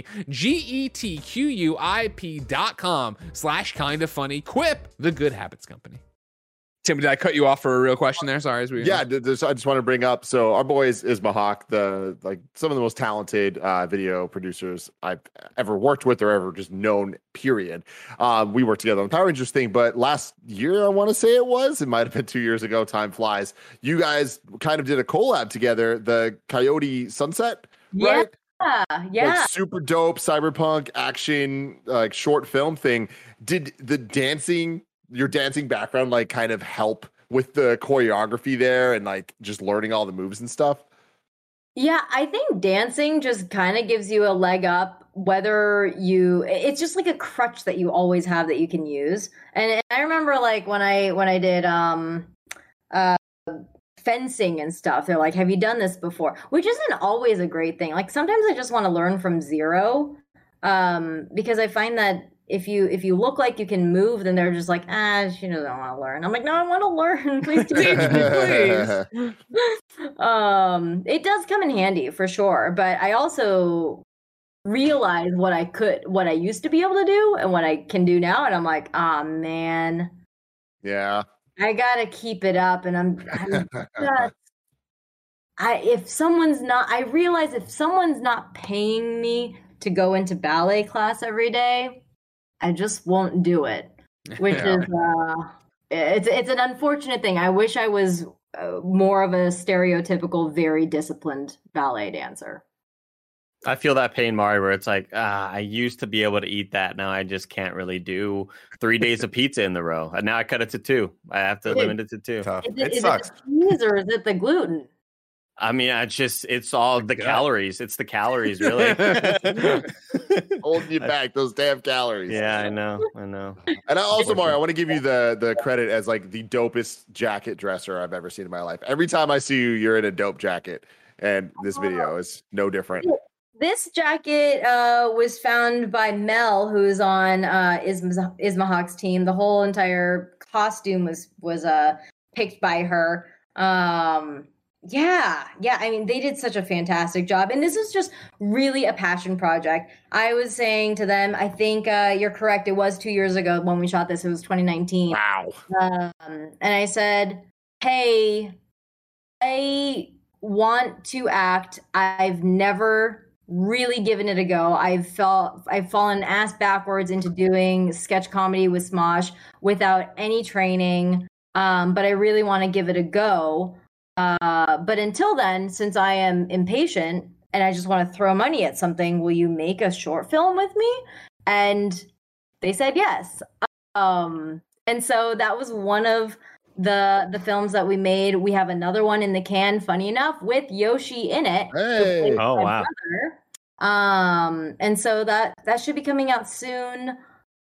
G-E-T-Q-U-I-P dot com slash kinda funny. Quip, the good habits company. Tim, did I cut you off for a real question there? Sorry. As we yeah, this, I just want to bring up. So our boy is, is Mahawk, the like some of the most talented uh, video producers I've ever worked with or ever just known. Period. Um, we worked together on Power Rangers thing, but last year I want to say it was. It might have been two years ago. Time flies. You guys kind of did a collab together, the Coyote Sunset, right? Yeah, yeah. Like super dope cyberpunk action like short film thing. Did the dancing? Your dancing background like kind of help with the choreography there and like just learning all the moves and stuff? Yeah, I think dancing just kind of gives you a leg up, whether you, it's just like a crutch that you always have that you can use. And I remember like when I, when I did, um, uh, fencing and stuff, they're like, have you done this before? Which isn't always a great thing. Like sometimes I just want to learn from zero. Um, because I find that if you if you look like you can move, then they're just like, ah, she doesn't want to learn. I'm like, no, I want to learn. Please teach me, please. um, it does come in handy for sure, but I also realize what I could, what I used to be able to do, and what I can do now, and I'm like, ah, oh, man, yeah, I gotta keep it up, and I'm, I'm just, I if someone's not, I realize if someone's not paying me to go into ballet class every day, I just won't do it, which yeah. is uh, it's it's an unfortunate thing. I wish I was uh, more of a stereotypical, very disciplined ballet dancer. I feel that pain, Mari, where it's like, ah, I used to be able to eat that. Now I just can't really do three days of pizza in the row. And now I cut it to two. I have to it, limit it to two. Tough. Is it, it, is sucks. it the cheese or is it the gluten? I mean, it's just, it's all the calories. It's the calories, really. Holding you back, those damn calories. Yeah, I know. I know. And I also, Mario, I want to give you the the credit as like the dopest jacket dresser I've ever seen in my life. Every time I see you, you're in a dope jacket. And this video is no different. This jacket uh, was found by Mel, who's on uh, Isma, Isma Hawk's team. The whole entire costume was, was uh, picked by her. Um... Yeah, yeah. I mean, they did such a fantastic job. And this is just really a passion project. I was saying to them, I think uh, you're correct. It was two years ago when we shot this. It was twenty nineteen. Wow. Um, and I said, hey, I want to act. I've never really given it a go. I've felt I've fallen ass backwards into doing sketch comedy with Smosh without any training. Um, but I really want to give it a go. Uh, but until then, since I am impatient and I just want to throw money at something, will you make a short film with me? And they said yes. Um, and so that was one of the the films that we made. We have another one in the can, funny enough, with Yoshi in it. Hey. Oh, wow. Brother. Um, and so that that should be coming out soon.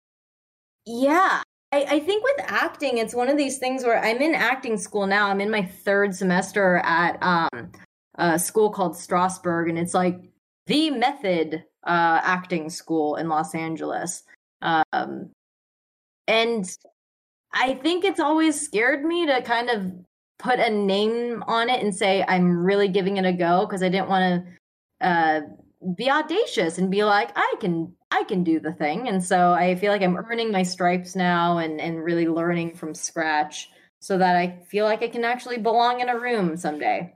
Yeah. I, I think with acting, it's one of these things where I'm in acting school now. I'm in my third semester at um, a school called Strasberg, and it's like the method uh, acting school in Los Angeles. Um, and I think it's always scared me to kind of put a name on it and say I'm really giving it a go, because I didn't want to uh, be audacious and be like, I can I can do the thing. And so I feel like I'm earning my stripes now and, and really learning from scratch so that I feel like I can actually belong in a room someday.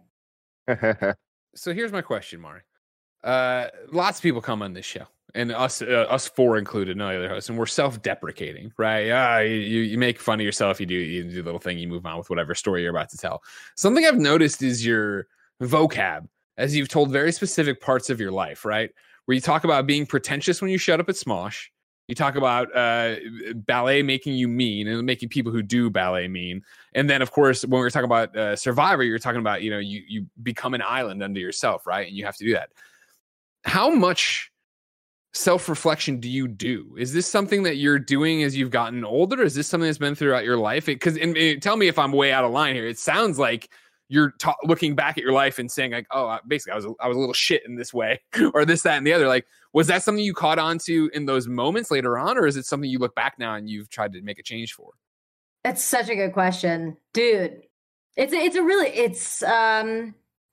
So here's my question, Mari. Uh, lots of people come on this show, and us uh, us four included, no other hosts, and we're self-deprecating, right? Uh, you, you make fun of yourself, you do you do a little thing, you move on with whatever story you're about to tell. Something I've noticed is your vocab, as you've told very specific parts of your life, right? Where you talk about being pretentious when you showed up at Smosh. You talk about uh, ballet making you mean and making people who do ballet mean. And then, of course, when we were talking about uh, Survivor, you're talking about, you know, you, you become an island unto yourself, right? And you have to do that. How much self-reflection do you do? Is this something that you're doing as you've gotten older? Is this something that's been throughout your life? Because, and, and tell me if I'm way out of line here. It sounds like you're ta- looking back at your life and saying like, oh, basically I was, I was a little shit in this way or this, that, and the other. Like, was that something you caught on to in those moments later on? Or is it something you look back now and you've tried to make a change for? That's such a good question, dude. It's a, it's a really, it's, um,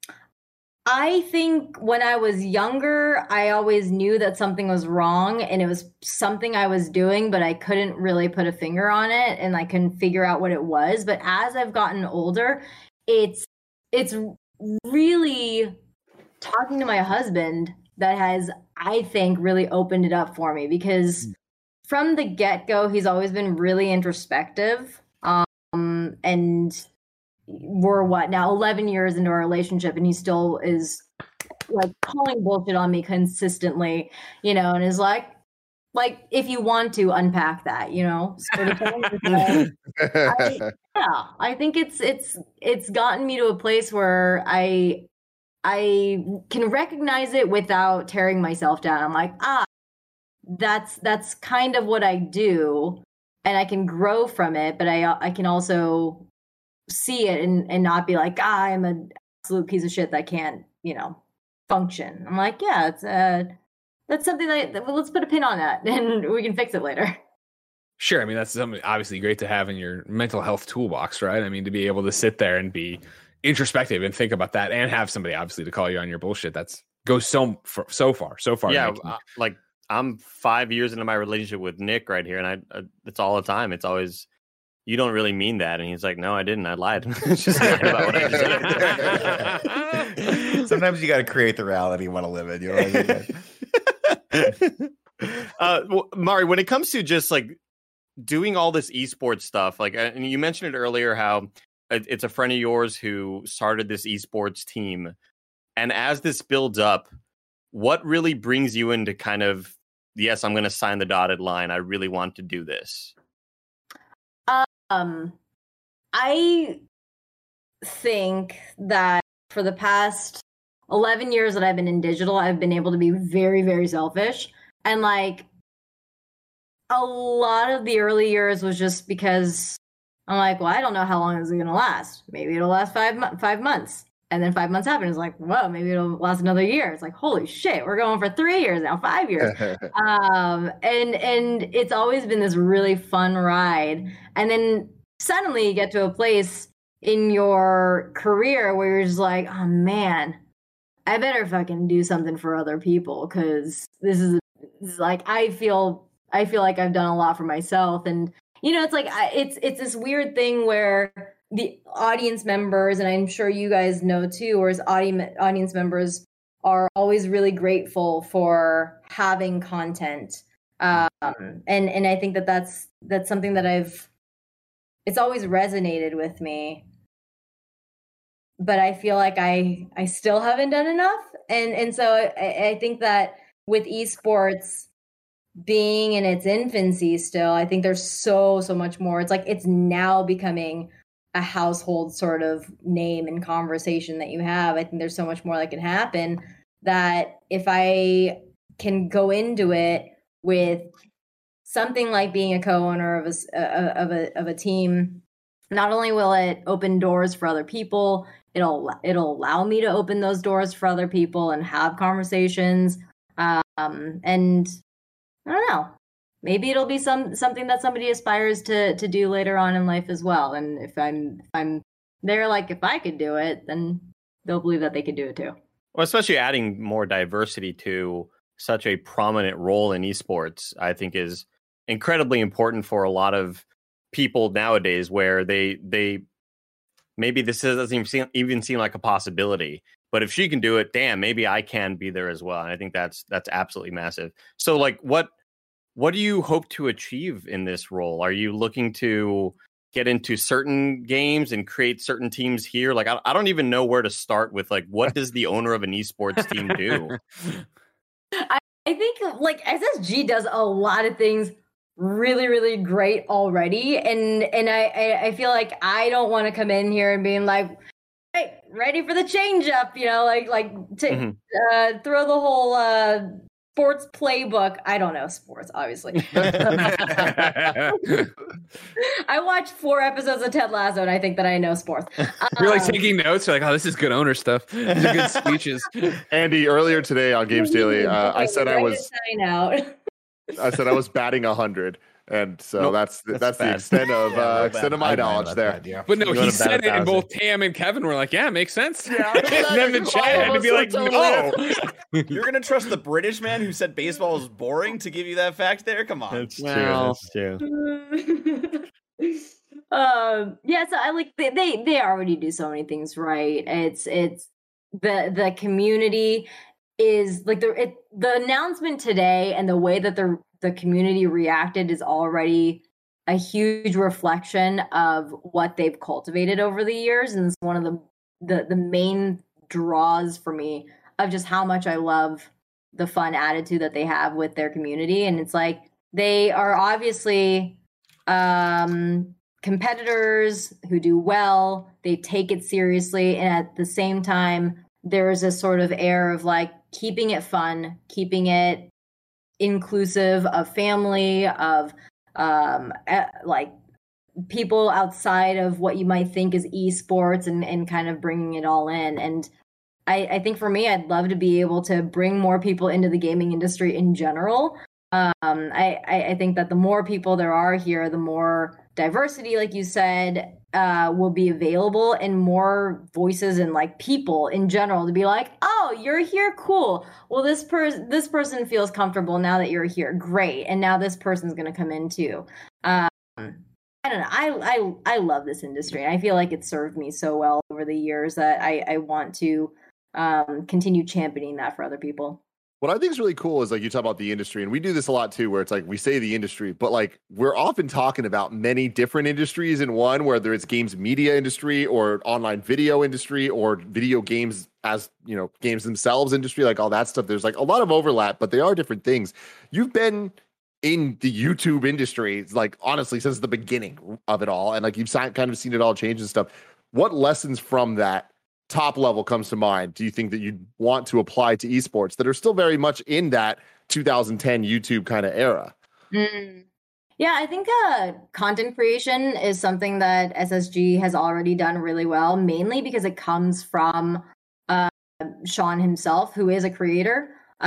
I think when I was younger, I always knew that something was wrong and it was something I was doing, but I couldn't really put a finger on it and I couldn't figure out what it was. But as I've gotten older, it's it's really talking to my husband that has, I think, really opened it up for me, because from the get-go, he's always been really introspective. Um, and we're what now eleven years into our relationship, and he still is like calling bullshit on me consistently, you know, and is like, like if you want to unpack that, you know, sort of thing. I, yeah, I think it's it's it's gotten me to a place where I I can recognize it without tearing myself down. I'm like, ah, that's that's kind of what I do, and I can grow from it, but I I can also see it and, and not be like, ah, I'm an absolute piece of shit that can't, you know, function. I'm like, yeah, it's uh that's something that, well, let's put a pin on that and we can fix it later. Sure. I mean, that's something obviously great to have in your mental health toolbox, right? I mean, to be able to sit there and be introspective and think about that and have somebody obviously to call you on your bullshit. That's goes so so far, so far. Yeah. Uh, like I'm five years into my relationship with Nick right here. And I, uh, it's all the time. It's always, you don't really mean that. And he's like, no, I didn't. I lied. Just lied about what I just said. Sometimes you got to create the reality you want to live in. You know what I mean? uh, well, Mari, when it comes to just like doing all this esports stuff, like, and you mentioned it earlier, how it's a friend of yours who started this esports team. And as this builds up, what really brings you into kind of, yes, I'm going to sign the dotted line. I really want to do this. Um, I think that for the past eleven years that I've been in digital, I've been able to be very, very selfish. And like a lot of the early years was just because I'm like, well, I don't know how long is it going to last. Maybe it'll last five, mo- five months. And then five months happen. It's like, whoa, maybe it'll last another year. It's like, holy shit, we're going for three years now, five years. um, and and it's always been this really fun ride. And then suddenly you get to a place in your career where you're just like, oh man, I better fucking do something for other people, because this is, this is like, I feel I feel like I've done a lot for myself. And you know, it's like I, it's it's this weird thing where the audience members, and I'm sure you guys know too, or as audience audience members are always really grateful for having content, um, and and I think that that's that's something that I've it's always resonated with me. but I feel like I I still haven't done enough. And and so I, I think that with esports being in its infancy still, I think there's so so much more. It's like it's now becoming a household sort of name and conversation that you have. I think there's so much more that can happen, that if I can go into it with something like being a co-owner of a, of a of a team, not only will it open doors for other people, it'll it'll allow me to open those doors for other people and have conversations. Um, and I don't know, maybe it'll be some something that somebody aspires to to do later on in life as well. And if I'm if I'm there, like if I could do it, then they'll believe that they could do it too. Well, especially adding more diversity to such a prominent role in esports, I think is incredibly important for a lot of people nowadays, where they they maybe this doesn't even seem, even seem like a possibility. But if she can do it, damn, maybe I can be there as well. And I think that's that's absolutely massive. So, like, what what do you hope to achieve in this role? Are you looking to get into certain games and create certain teams here? Like, I, I don't even know where to start with, like, what does the owner of an esports team do? I, I think, like, S S G does a lot of things really, really great already. And and I, I, I feel like I don't want to come in here and being like, hey, ready for the change up, you know, like like to mm-hmm. uh, throw the whole uh, sports playbook. I don't know sports, obviously. I watched four episodes of Ted Lasso, and I think that I know sports. You're like um, taking notes. You're like, oh, this is good owner stuff. These are good speeches. Andy, earlier today on Games Daily, uh, I said I was. Out. I said I was batting a hundred. And so nope, that's the, that's, that's the extent of yeah, uh, no extent of my I knowledge know, there. bad, yeah. But no, You he said it, and both Tam and Kevin were like, "Yeah, it makes sense." Yeah, and then the chat had to be like, "No." You're gonna trust the British man who said baseball was boring to give you that fact there? Come on. That's Well. true. That's true. um, yeah, so I like they, they they already do so many things right. It's it's the the community is like the it, the announcement today and the way that the the community reacted is already a huge reflection of what they've cultivated over the years, and it's one of the, the the main draws for me of just how much I love the fun attitude that they have with their community. And it's like they are obviously um competitors who do well, they take it seriously, and at the same time there is a sort of air of like keeping it fun, keeping it inclusive of family, of um uh, like people outside of what you might think is esports, and and kind of bringing it all in. And I, I think for me, I'd love to be able to bring more people into the gaming industry in general. Um, I, I, I think that the more people there are here, the more diversity, like you said, uh, will be available, and more voices and like people in general to be like, oh, you're here, cool. Well, this person this person feels comfortable now that you're here, great. And now this person's going to come in too. Um, I don't know. I, I I love this industry. I feel like it's served me so well over the years that I, I want to um, continue championing that for other people. What I think is really cool is like you talk about the industry, and we do this a lot too, where it's like we say the industry, but like we're often talking about many different industries in one, whether it's games media industry or online video industry or video games as, you know, games themselves industry, like all that stuff. There's like a lot of overlap, but they are different things. You've been in the YouTube industry, like honestly, since the beginning of it all, and like you've kind of seen it all change and stuff. What lessons from that top level comes to mind do you think that you'd want to apply to esports that are still very much in that two thousand ten YouTube kind of era? Mm. Yeah, I think uh, content creation is something that S S G has already done really well, mainly because it comes from uh, Sean himself, who is a creator.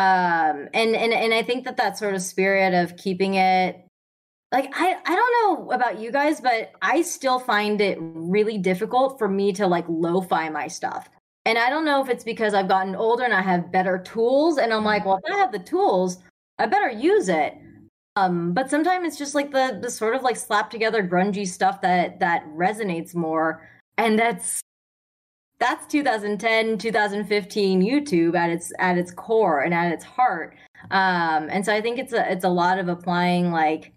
Um, and, and, and I think that that sort of spirit of keeping it, like, I, I don't know about you guys, but I still find it really difficult for me to like lo-fi my stuff. And I don't know if it's because I've gotten older and I have better tools, and I'm like, well, if I have the tools, I better use it. Um, but sometimes it's just like the the sort of like slap together grungy stuff that that resonates more. And that's that's two thousand ten, two thousand fifteen YouTube at its at its core and at its heart. Um, and so I think it's a it's a lot of applying like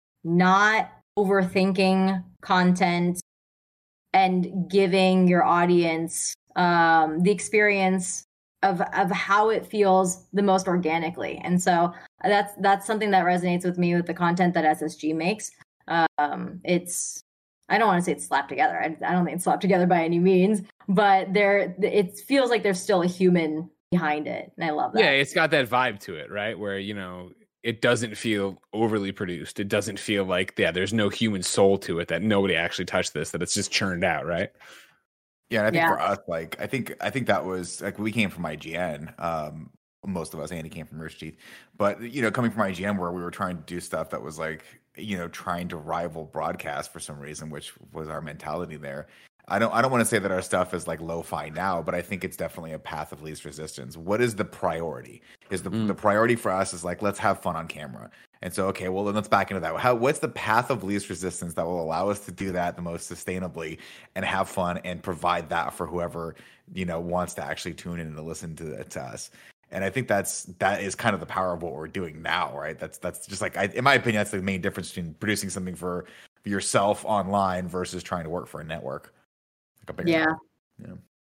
not overthinking content and giving your audience um, the experience of of how it feels the most organically. And so that's that's something that resonates with me with the content that S S G makes. Um, it's I don't want to say it's slapped together. I, I don't think it's slapped together by any means, but there it feels like there's still a human behind it, and I love that. Yeah, it's got that vibe to it, right? Where, you know, it doesn't feel overly produced. It doesn't feel like, yeah, there's no human soul to it, that nobody actually touched this, that it's just churned out, right? Yeah, and I think Yeah. for us, like, I think I think that was like we came from I G N. Um, most of us, Andy came from Rooster Teeth, but you know, coming from I G N, where we were trying to do stuff that was like, you know, trying to rival broadcast for some reason, which was our mentality there. I don't I don't want to say that our stuff is like lo-fi now, but I think it's definitely a path of least resistance. What is the priority? Is the Mm. the priority for us is like, let's have fun on camera. And so, okay, well, then let's back into that. How, what's the path of least resistance that will allow us to do that the most sustainably and have fun and provide that for whoever, you know, wants to actually tune in and to listen to, to us? And I think that's that is kind of the power of what we're doing now, right? That's that's just like, I, in my opinion, that's the main difference between producing something for, for yourself online versus trying to work for a network. Like a bigger Yeah. network. Yeah.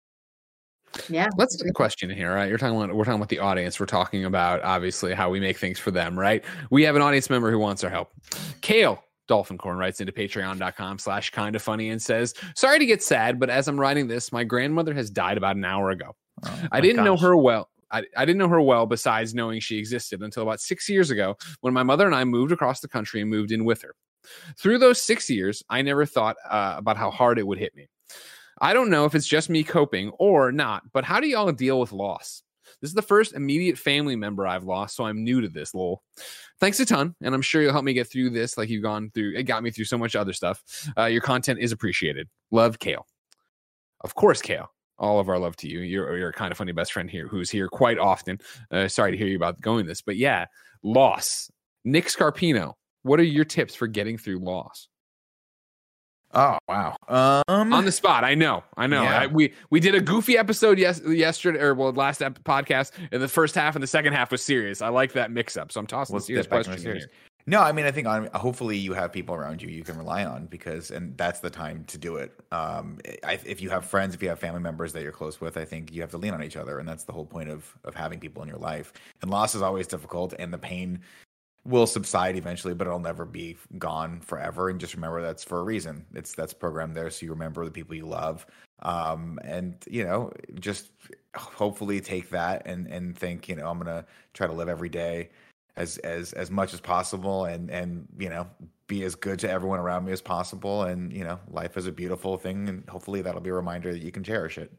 Yeah. Let's get a question here, right? You're talking about we're talking about the audience. We're talking about obviously how we make things for them, right? We have an audience member who wants our help. Kale Dolphincorn writes into patreon.com slash kind of funny and says, sorry to get sad, but as I'm writing this, my grandmother has died about an hour ago. Oh, I my didn't know gosh. her well. I, I didn't know her well besides knowing she existed until about six years ago when my mother and I moved across the country and moved in with her. Through those six years, I never thought uh, about how hard it would hit me. I don't know if it's just me coping or not, but how do y'all deal with loss? This is the first immediate family member I've lost, so I'm new to this, lol. Thanks a ton, and I'm sure you'll help me get through this like you've gone through. It got me through so much other stuff. Uh, your content is appreciated. Love, Kale. Of course, Kale. All of our love to you. You're, you're a kind of funny best friend here who's here quite often. Uh, sorry to hear you about going this, but yeah, loss. Nick Scarpino, what are your tips for getting through loss? Oh, wow. Um, On the spot, I know, I know. Yeah. I, we we did a goofy episode yes yesterday, or well, last ep- podcast, and the first half and the second half was serious. I like that mix up, so I'm tossing Let's the serious get back to question the in serious. here. No, I mean, I think on, hopefully you have people around you you can rely on because, and that's the time to do it. Um, I, if you have friends, if you have family members that you're close with, I think you have to lean on each other, and that's the whole point of of having people in your life. And loss is always difficult, and the pain will subside eventually, but it'll never be gone forever. And just remember that's for a reason. It's that's programmed there, so you remember the people you love, um, and you know, just hopefully take that and and think, you know, I'm gonna try to live every day as as as much as possible, and and you know, be as good to everyone around me as possible. And you know, life is a beautiful thing, and hopefully that'll be a reminder that you can cherish it.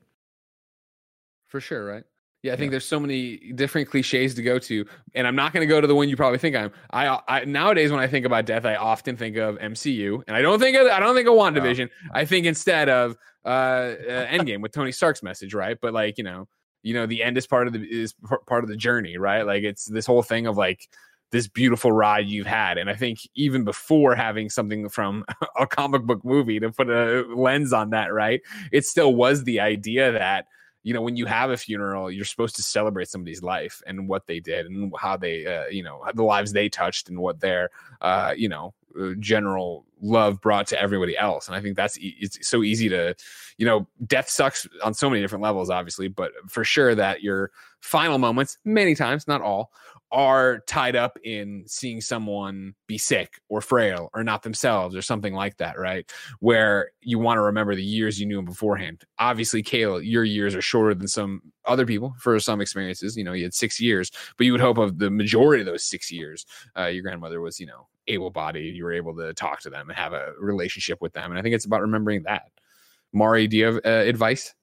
For sure, right? Yeah, I think Yeah. there's so many different cliches to go to, and I'm not going to go to the one you probably think I'm. I, I nowadays when I think about death, I often think of M C U, and I don't think of I don't think of WandaVision. I think instead of uh, uh, Endgame with Tony Stark's message, right? But like you know, you know, the end is part of the is p- part of the journey, right? Like it's this whole thing of like this beautiful ride you've had, and I think even before having something from a comic book movie to put a lens on that, right? It still was the idea that, you know, when you have a funeral, you're supposed to celebrate somebody's life and what they did and how they, uh, you know, the lives they touched and what their, uh, you know, uh, general love brought to everybody else. And I think that's, e- it's so easy to, you know, death sucks on so many different levels, obviously, but for sure that your final moments, many times, not all, are tied up in seeing someone be sick or frail or not themselves or something like that, right? Where you want to remember the years you knew them beforehand. Obviously, Kayla, your years are shorter than some other people for some experiences. You know, you had six years, but you would hope of the majority of those six years, uh, your grandmother was, you know, able-bodied. You were able to talk to them and have a relationship with them. And I think it's about remembering that. Mari, do you have uh, advice?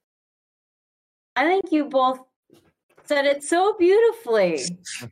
I think you both said it so beautifully.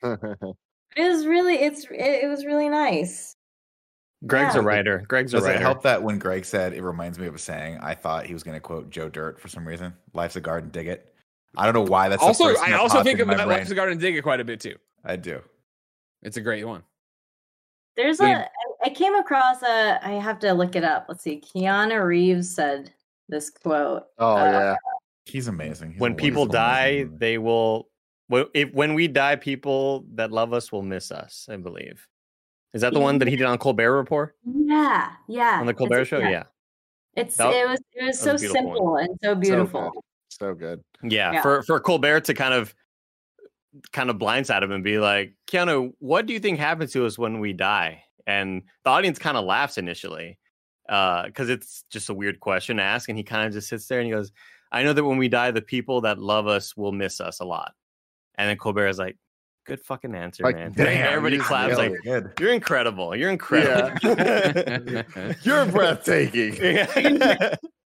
It was really, it's, it, it was really nice. Greg's Yeah. a writer. Greg's a Does it writer. help that when Greg said it reminds me of a saying, I thought he was going to quote Joe Dirt for some reason? Life's a garden, dig it. I don't know why that's the Also, first thing I that also popped think into of my that brain. Life's a Garden Dig it quite a bit too. I do. It's a great one. There's We- a, I- I came across a, I have to look it up. Let's see. Keanu Reeves said this quote. Oh Uh, yeah. He's amazing. He's When a people wonderful, die, amazing man. they will. Well, if when we die, people that love us will miss us. I believe. Is that the one that he did on Colbert Report Yeah, yeah. on the Colbert It's- Show? Yeah. It's That- it was it was that so was a beautiful simple and so So beautiful. good. So good. Yeah, Yeah. for for Colbert to kind of kind of blindside him and be like, Keanu, what do you think happens to us when we die? And the audience kind of laughs initially because uh, it's just a weird question to ask. And he kind of just sits there and he goes, I know that when we die, the people that love us will miss us a lot. And then Colbert is like, good fucking answer, Like, man. damn, Everybody you claps nailed like, it. Good. you're incredible. You're incredible. You're breathtaking. Yeah.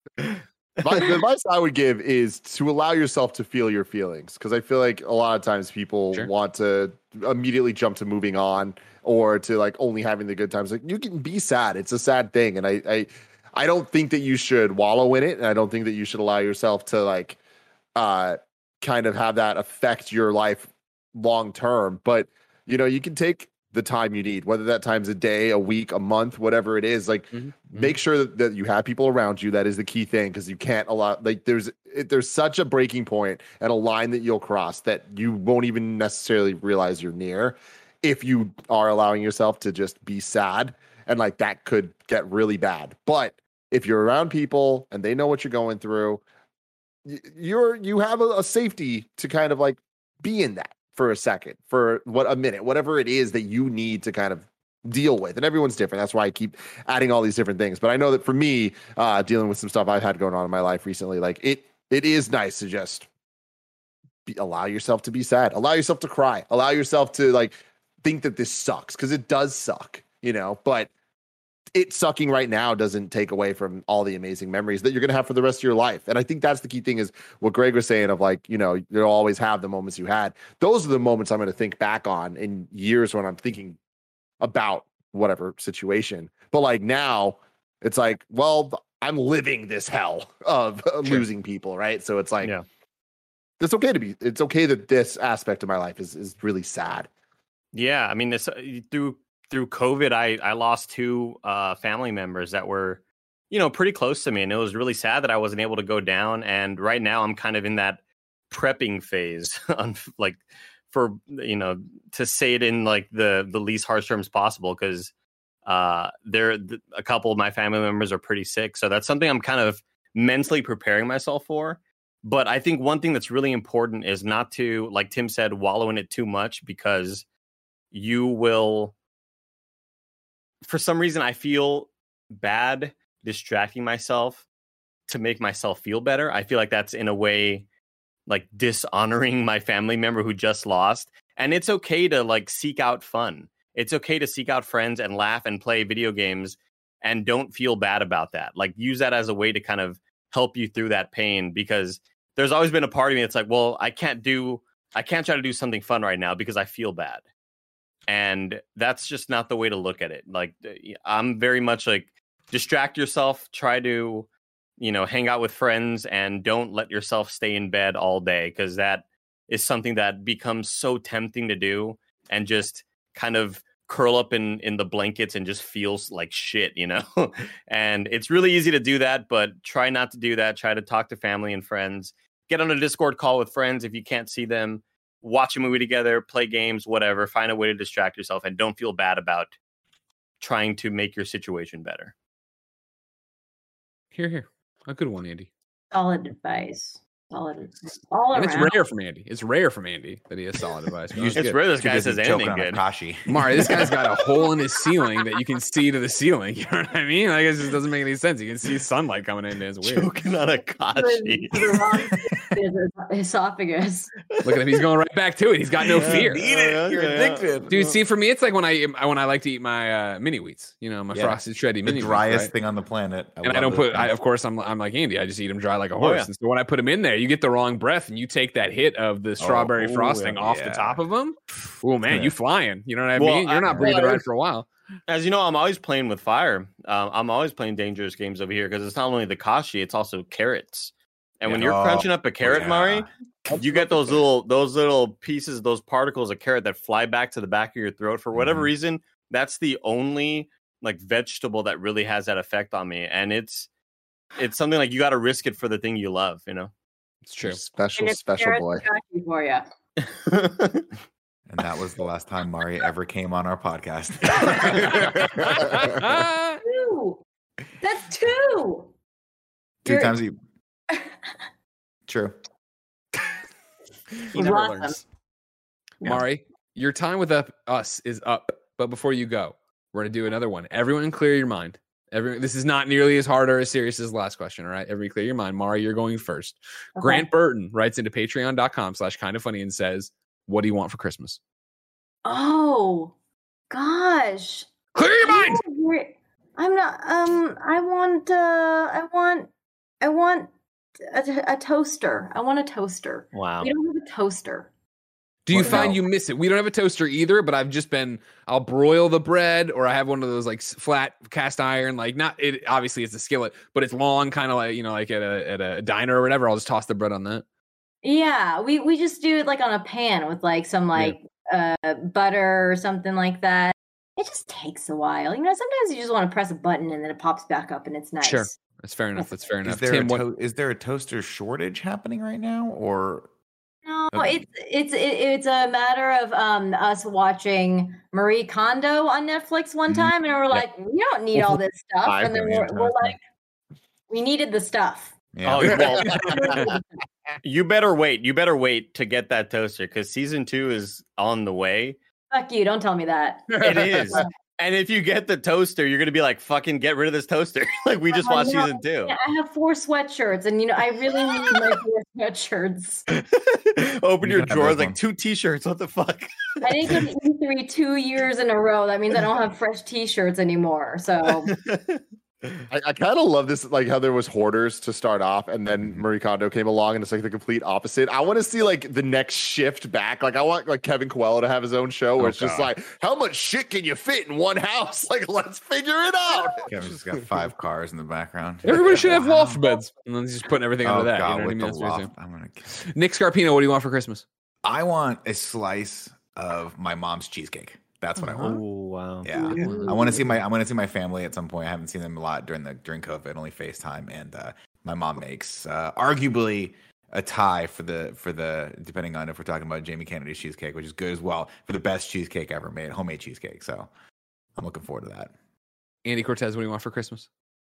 My, the advice I would give is to allow yourself to feel your feelings, because I feel like a lot of times people Sure. want to immediately jump to moving on or to like only having the good times. Like, you can be sad. It's a sad thing. And I, I, I don't think that you should wallow in it. And I don't think that you should allow yourself to like, uh, kind of have that affect your life long term. But, you know, you can take the time you need, whether that time's a day, a week, a month, whatever it is. Like, Mhm. make sure that, that you have people around you. That is the key thing, because you can't allow, like, there's it, there's such a breaking point and a line that you'll cross that you won't even necessarily realize you're near if you are allowing yourself to just be sad, and like that could get really bad. But if you're around people and they know what you're going through, y- you're you have a, a safety to kind of like be in that for a second, for what a minute, whatever it is that you need to kind of deal with. And everyone's different. That's why I keep adding all these different things. But I know that for me, uh, dealing with some stuff I've had going on in my life recently, like it, it is nice to just be, allow yourself to be sad, allow yourself to cry, allow yourself to like think that this sucks, because it does suck, you know, but it sucking right now doesn't take away from all the amazing memories that you're going to have for the rest of your life. And I think that's the key thing, is what Greg was saying of like, you know, you'll always have the moments you had. Those are the moments I'm going to think back on in years when I'm thinking about whatever situation. But like now it's like, well, I'm living this hell of of Sure. losing people. Right. So it's like, Yeah. it's okay to be, it's okay that this aspect of my life is, is really sad. Yeah, I mean, this through through COVID, I I lost two uh, family members that were, you know, pretty close to me, and it was really sad that I wasn't able to go down. And right now, I'm kind of in that prepping phase, on like for you know to say it in like the the least harsh terms possible, because uh, there a couple of my family members are pretty sick, so that's something I'm kind of mentally preparing myself for. But I think one thing that's really important is not to, like Tim said, wallow in it too much, because you will, for some reason, I feel bad distracting myself to make myself feel better. I feel like that's in a way like dishonoring my family member who just lost. And it's okay to like seek out fun. It's okay to seek out friends and laugh and play video games, and don't feel bad about that. Like, use that as a way to kind of help you through that pain, because there's always been a part of me that's like, well, I can't do, I can't try to do something fun right now because I feel bad. And that's just not the way to look at it. Like, I'm very much like, distract yourself, try to, you know, hang out with friends, and don't let yourself stay in bed all day, because that is something that becomes so tempting to do, and just kind of curl up in, in the blankets and just feels like shit, you know? And it's really easy to do that, but try not to do that. Try to talk to family and friends, get on a Discord call with friends if you can't see them, watch a movie together, play games, whatever. Find a way to distract yourself, and don't feel bad about trying to make your situation better. Here, here. A good one, Andy. Solid advice. Solid advice. All And it's around. rare from Andy. It's rare from Andy that he has solid advice. but It's that's good. rare this Too guy busy says choking anything on good. Akashi. Mari, this guy's got a hole in his ceiling that you can see to the ceiling. You know what I mean? Like, it just doesn't make any sense. You can see sunlight coming in. It's weird. Choking on a Kashi. To the wrong esophagus. Look at him. He's going right back to it. He's got no fear. Eat it. You're addicted. Dude, see, for me, it's like when I when I like to eat my uh, mini wheats. You know, my Yeah. frosted shreddy The mini driest wheats. Right? thing on the planet. And I love don't those put. I, things. of course, I'm I'm like Andy. I just eat them dry like a Oh, horse. yeah. And so when I put them in there, you get the wrong breath, and you take that hit of the strawberry ooh, frosting off yeah. the top of them. Oh man, Yeah. you flying? You know what I Well, mean? You're not I- breathing well, right for a while. As you know, I'm always playing with fire. Um, I'm always playing dangerous games over here, because it's not only the Kashi, it's also carrots. And when Yeah. you're Oh, crunching up a carrot, yeah. Mari, you get those little those little pieces, those particles of carrot that fly back to the back of your throat. For whatever Mhm. reason, that's the only like vegetable that really has that effect on me. And it's it's something like you got to risk it for the thing you love, you know. It's true. Special, And it's special carrots boy. and kashi for you. And that was the last time Mari ever came on our podcast. Two. That's two. Two You're- times you. True. He never Awesome. learns. Mari, your time with up, us is up. But before you go, we're going to do another one. Everyone clear your mind. Everyone, this is not nearly as hard or as serious as the last question, all right? Everybody clear your mind. Mari, you're going first. Okay. Grant Burton writes into patreon.com slash kind of funny and says, what do you want for Christmas? Oh, gosh. Clear your I'm mind! not very- I'm not, um, I want, uh, I want, I want a, a toaster. I want a toaster. Wow. We don't have a toaster. Do you What find now? you miss it? We don't have a toaster either, but I've just been, I'll broil the bread or I have one of those like s- flat cast iron, like not, it obviously it's a skillet, but it's long, kind of like, you know, like at a, at a diner or whatever. I'll just toss the bread on that. Yeah, we, we just do it like on a pan with like some like uh butter or something like that. It just takes a while. You know, sometimes you just want to press a button and then it pops back up and it's nice. Sure. That's fair enough. That's fair Is enough. there, Tim, a what, to- is there a toaster shortage happening right now, or No, Okay. it's it's it, it's a matter of um us watching Marie Kondo on Netflix one Mhm. time, and we're like, we don't need all this stuff, Five and then million we're, we're times. like, we needed the stuff. yeah? Oh, well, you better wait. You better wait to get that toaster because season two is on the way. Fuck you! Don't tell me that. It is. And if you get the toaster, you're gonna be like, "Fucking get rid of this toaster!" Like we just I watched know. season two. Yeah, I have four sweatshirts, and you know, I really need my four sweatshirts. Open You your can have drawers those like ones. two T-shirts. What the fuck? I didn't go to E three two years in a row. That means I don't have fresh T-shirts anymore. So I, I kind of love this, like how there was Hoarders to start off, and then Marie Kondo came along, and it's like the complete opposite. I want to see like the next shift back. Like I want like Kevin Coelho to have his own show where Oh, it's just God. like, how much shit can you fit in one house? Like, let's figure it out. Kevin's just got five cars in the background. everybody should have Wow. loft beds. And then he's just putting everything Oh under that. God, You know what I with mean? the That's what he's loft, doing. I'm gonna. kiss- Nick Scarpino, what do you want for Christmas? I want a slice of my mom's cheesecake. That's what I want. Oh wow. Yeah, I want to see my I want to see my family at some point. I haven't seen them a lot during the during COVID, only FaceTime. And uh, my mom makes uh, arguably a tie for the for the depending on if we're talking about Jamie Kennedy's cheesecake, which is good as well, for the best cheesecake ever made, homemade cheesecake. So I'm looking forward to that. Andy Cortez, what do you want for Christmas?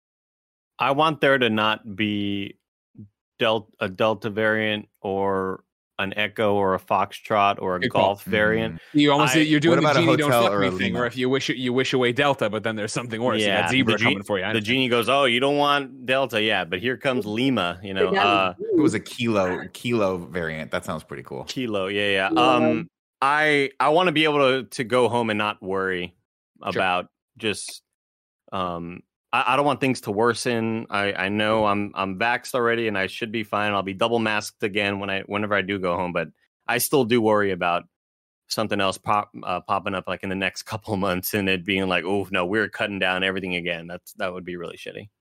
I want there to not be del- a Delta variant or an Echo or a Foxtrot or a Good call. Golf variant. You almost I- you're doing what the about a genie don't hotel fuck or me a thing, limo? or if you wish you wish away Delta, but then there's something worse. you got zebra the, ge- coming for you. I the understand. genie goes, "Oh, you don't want Delta, yeah, but here comes Lima." You know, uh, If it was a kilo kilo variant, that sounds pretty cool. Kilo, yeah, yeah. Um, I I want to be able to to go home and not worry about just um. I, I don't want things to worsen. I, I know I'm I'm vaxxed already, and I should be fine. I'll be double masked again when I whenever I do go home, but I still do worry about something else pop uh, popping up like in the next couple of months, and it being like, oh no, we're cutting down everything again. That's that would be really shitty.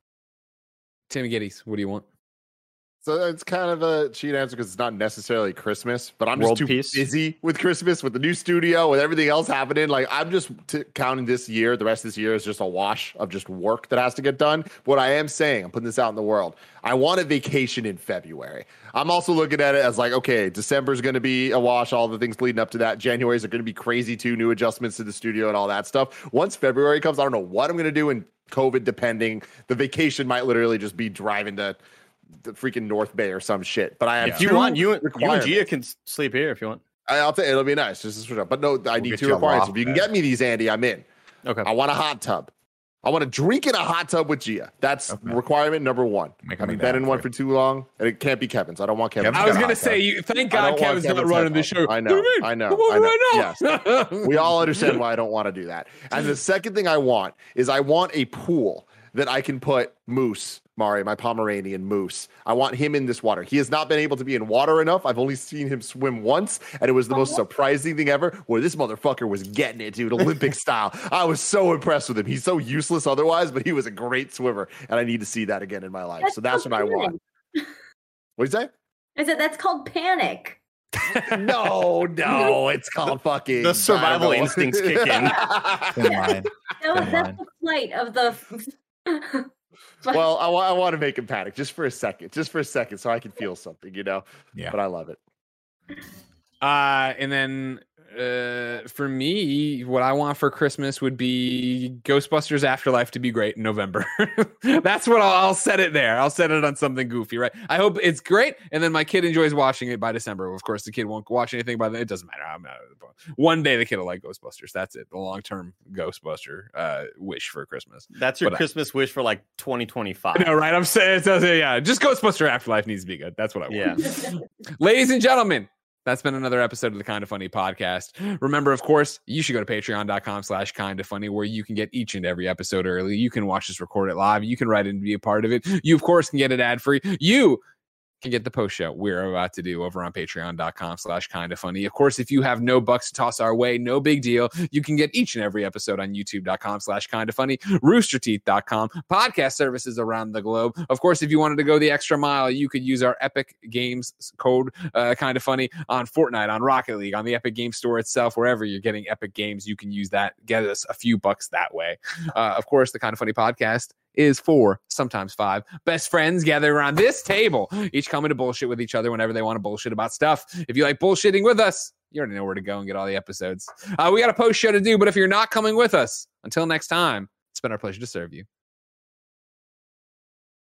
Timmy Geddes, what do you want? So it's kind of a cheat answer because it's not necessarily Christmas, but I'm World just too peace? busy with Christmas, with the new studio, with everything else happening. Like I'm just t- counting this year, the rest of this year is just a wash of just work that has to get done. But what I am saying, I'm putting this out in the world. I want a vacation in February. I'm also looking at it as like, okay, December is going to be a wash, all the things leading up to that. January's are going to be crazy too, new adjustments to the studio and all that stuff. Once February comes, I don't know what I'm going to do, and COVID depending. The vacation might literally just be driving to the freaking North Bay or some shit. But I have Yeah. If you two want, you, you and requirements. Gia can s- sleep here if you want. I- I'll tell you, it'll be nice. Just to switch up. But no, I We'll need get two you a requirements. loft If you can bed. get me these, Andy, I'm in. Okay. I want a hot tub. I want to drink in a hot tub with Gia. That's Okay. requirement number one. Make I've me been in down one for for it. too long, and it can't be Kevin's. I don't want Kevin's. Kevin's I was got a gonna hot say, tub. you, thank I God don't want Kevin's not Kevin's running hot the tub. show. I know, What do you mean? I know, Come on I know. right now. We all understand why I don't want to do that. And the second thing I want is I want a pool that I can put Moose, Mari, my Pomeranian Moose. I want him in this water. He has not been able to be in water enough. I've only seen him swim once, and it was the most surprising thing ever, where this motherfucker was getting it, dude, Olympic style. I was so impressed with him. He's so useless otherwise, but he was a great swimmer, and I need to see that again in my life. So that's what I want. What'd you say? I said that's called panic. No, no, it's called fucking The survival I don't know. instincts kick in. Same line. That was, Come that's on. the flight of the. Well, I, wa- I want to make him panic just for a second, just for a second, so I can feel something, you know. Yeah. But I love it. Uh, and then Uh, for me, what I want for Christmas would be Ghostbusters Afterlife to be great in November. That's what I'll, I'll set it there. I'll set it on something goofy, right? I hope it's great, and then my kid enjoys watching it by December. Of course, the kid won't watch anything by then. It doesn't matter. I'm not, one day the kid will like Ghostbusters. That's it. The long-term Ghostbuster uh, wish for Christmas. That's your but Christmas I, wish for like twenty twenty-five. I know, right? I'm saying, yeah, just Ghostbuster Afterlife needs to be good. That's what I want. Yeah. Ladies and gentlemen, that's been another episode of the Kind of Funny podcast. Remember, of course, you should go to patreon.com slash kind of funny, where you can get each and every episode early. You can watch us record it live. You can write in and be a part of it. You, of course, can get it ad free. You can get the post show we're about to do over on patreon.com slash kind of funny. Of course, if you have no bucks to toss our way, no big deal. You can get each and every episode on youtube.com slash kind of funny, rooster teeth dot com, podcast services around the globe. Of course, if you wanted to go the extra mile, you could use our Epic Games code, uh, kind of funny, on Fortnite, on Rocket League, on the Epic Games Store itself, wherever you're getting Epic Games, you can use that, get us a few bucks that way. Uh, of course, the Kind of Funny podcast is four, sometimes five, best friends gathered around this table, each coming to bullshit with each other whenever they want to bullshit about stuff. If you like bullshitting with us, you already know where to go and get all the episodes. Uh, we got a post show to do, but if you're not coming with us, until next time, it's been our pleasure to serve you.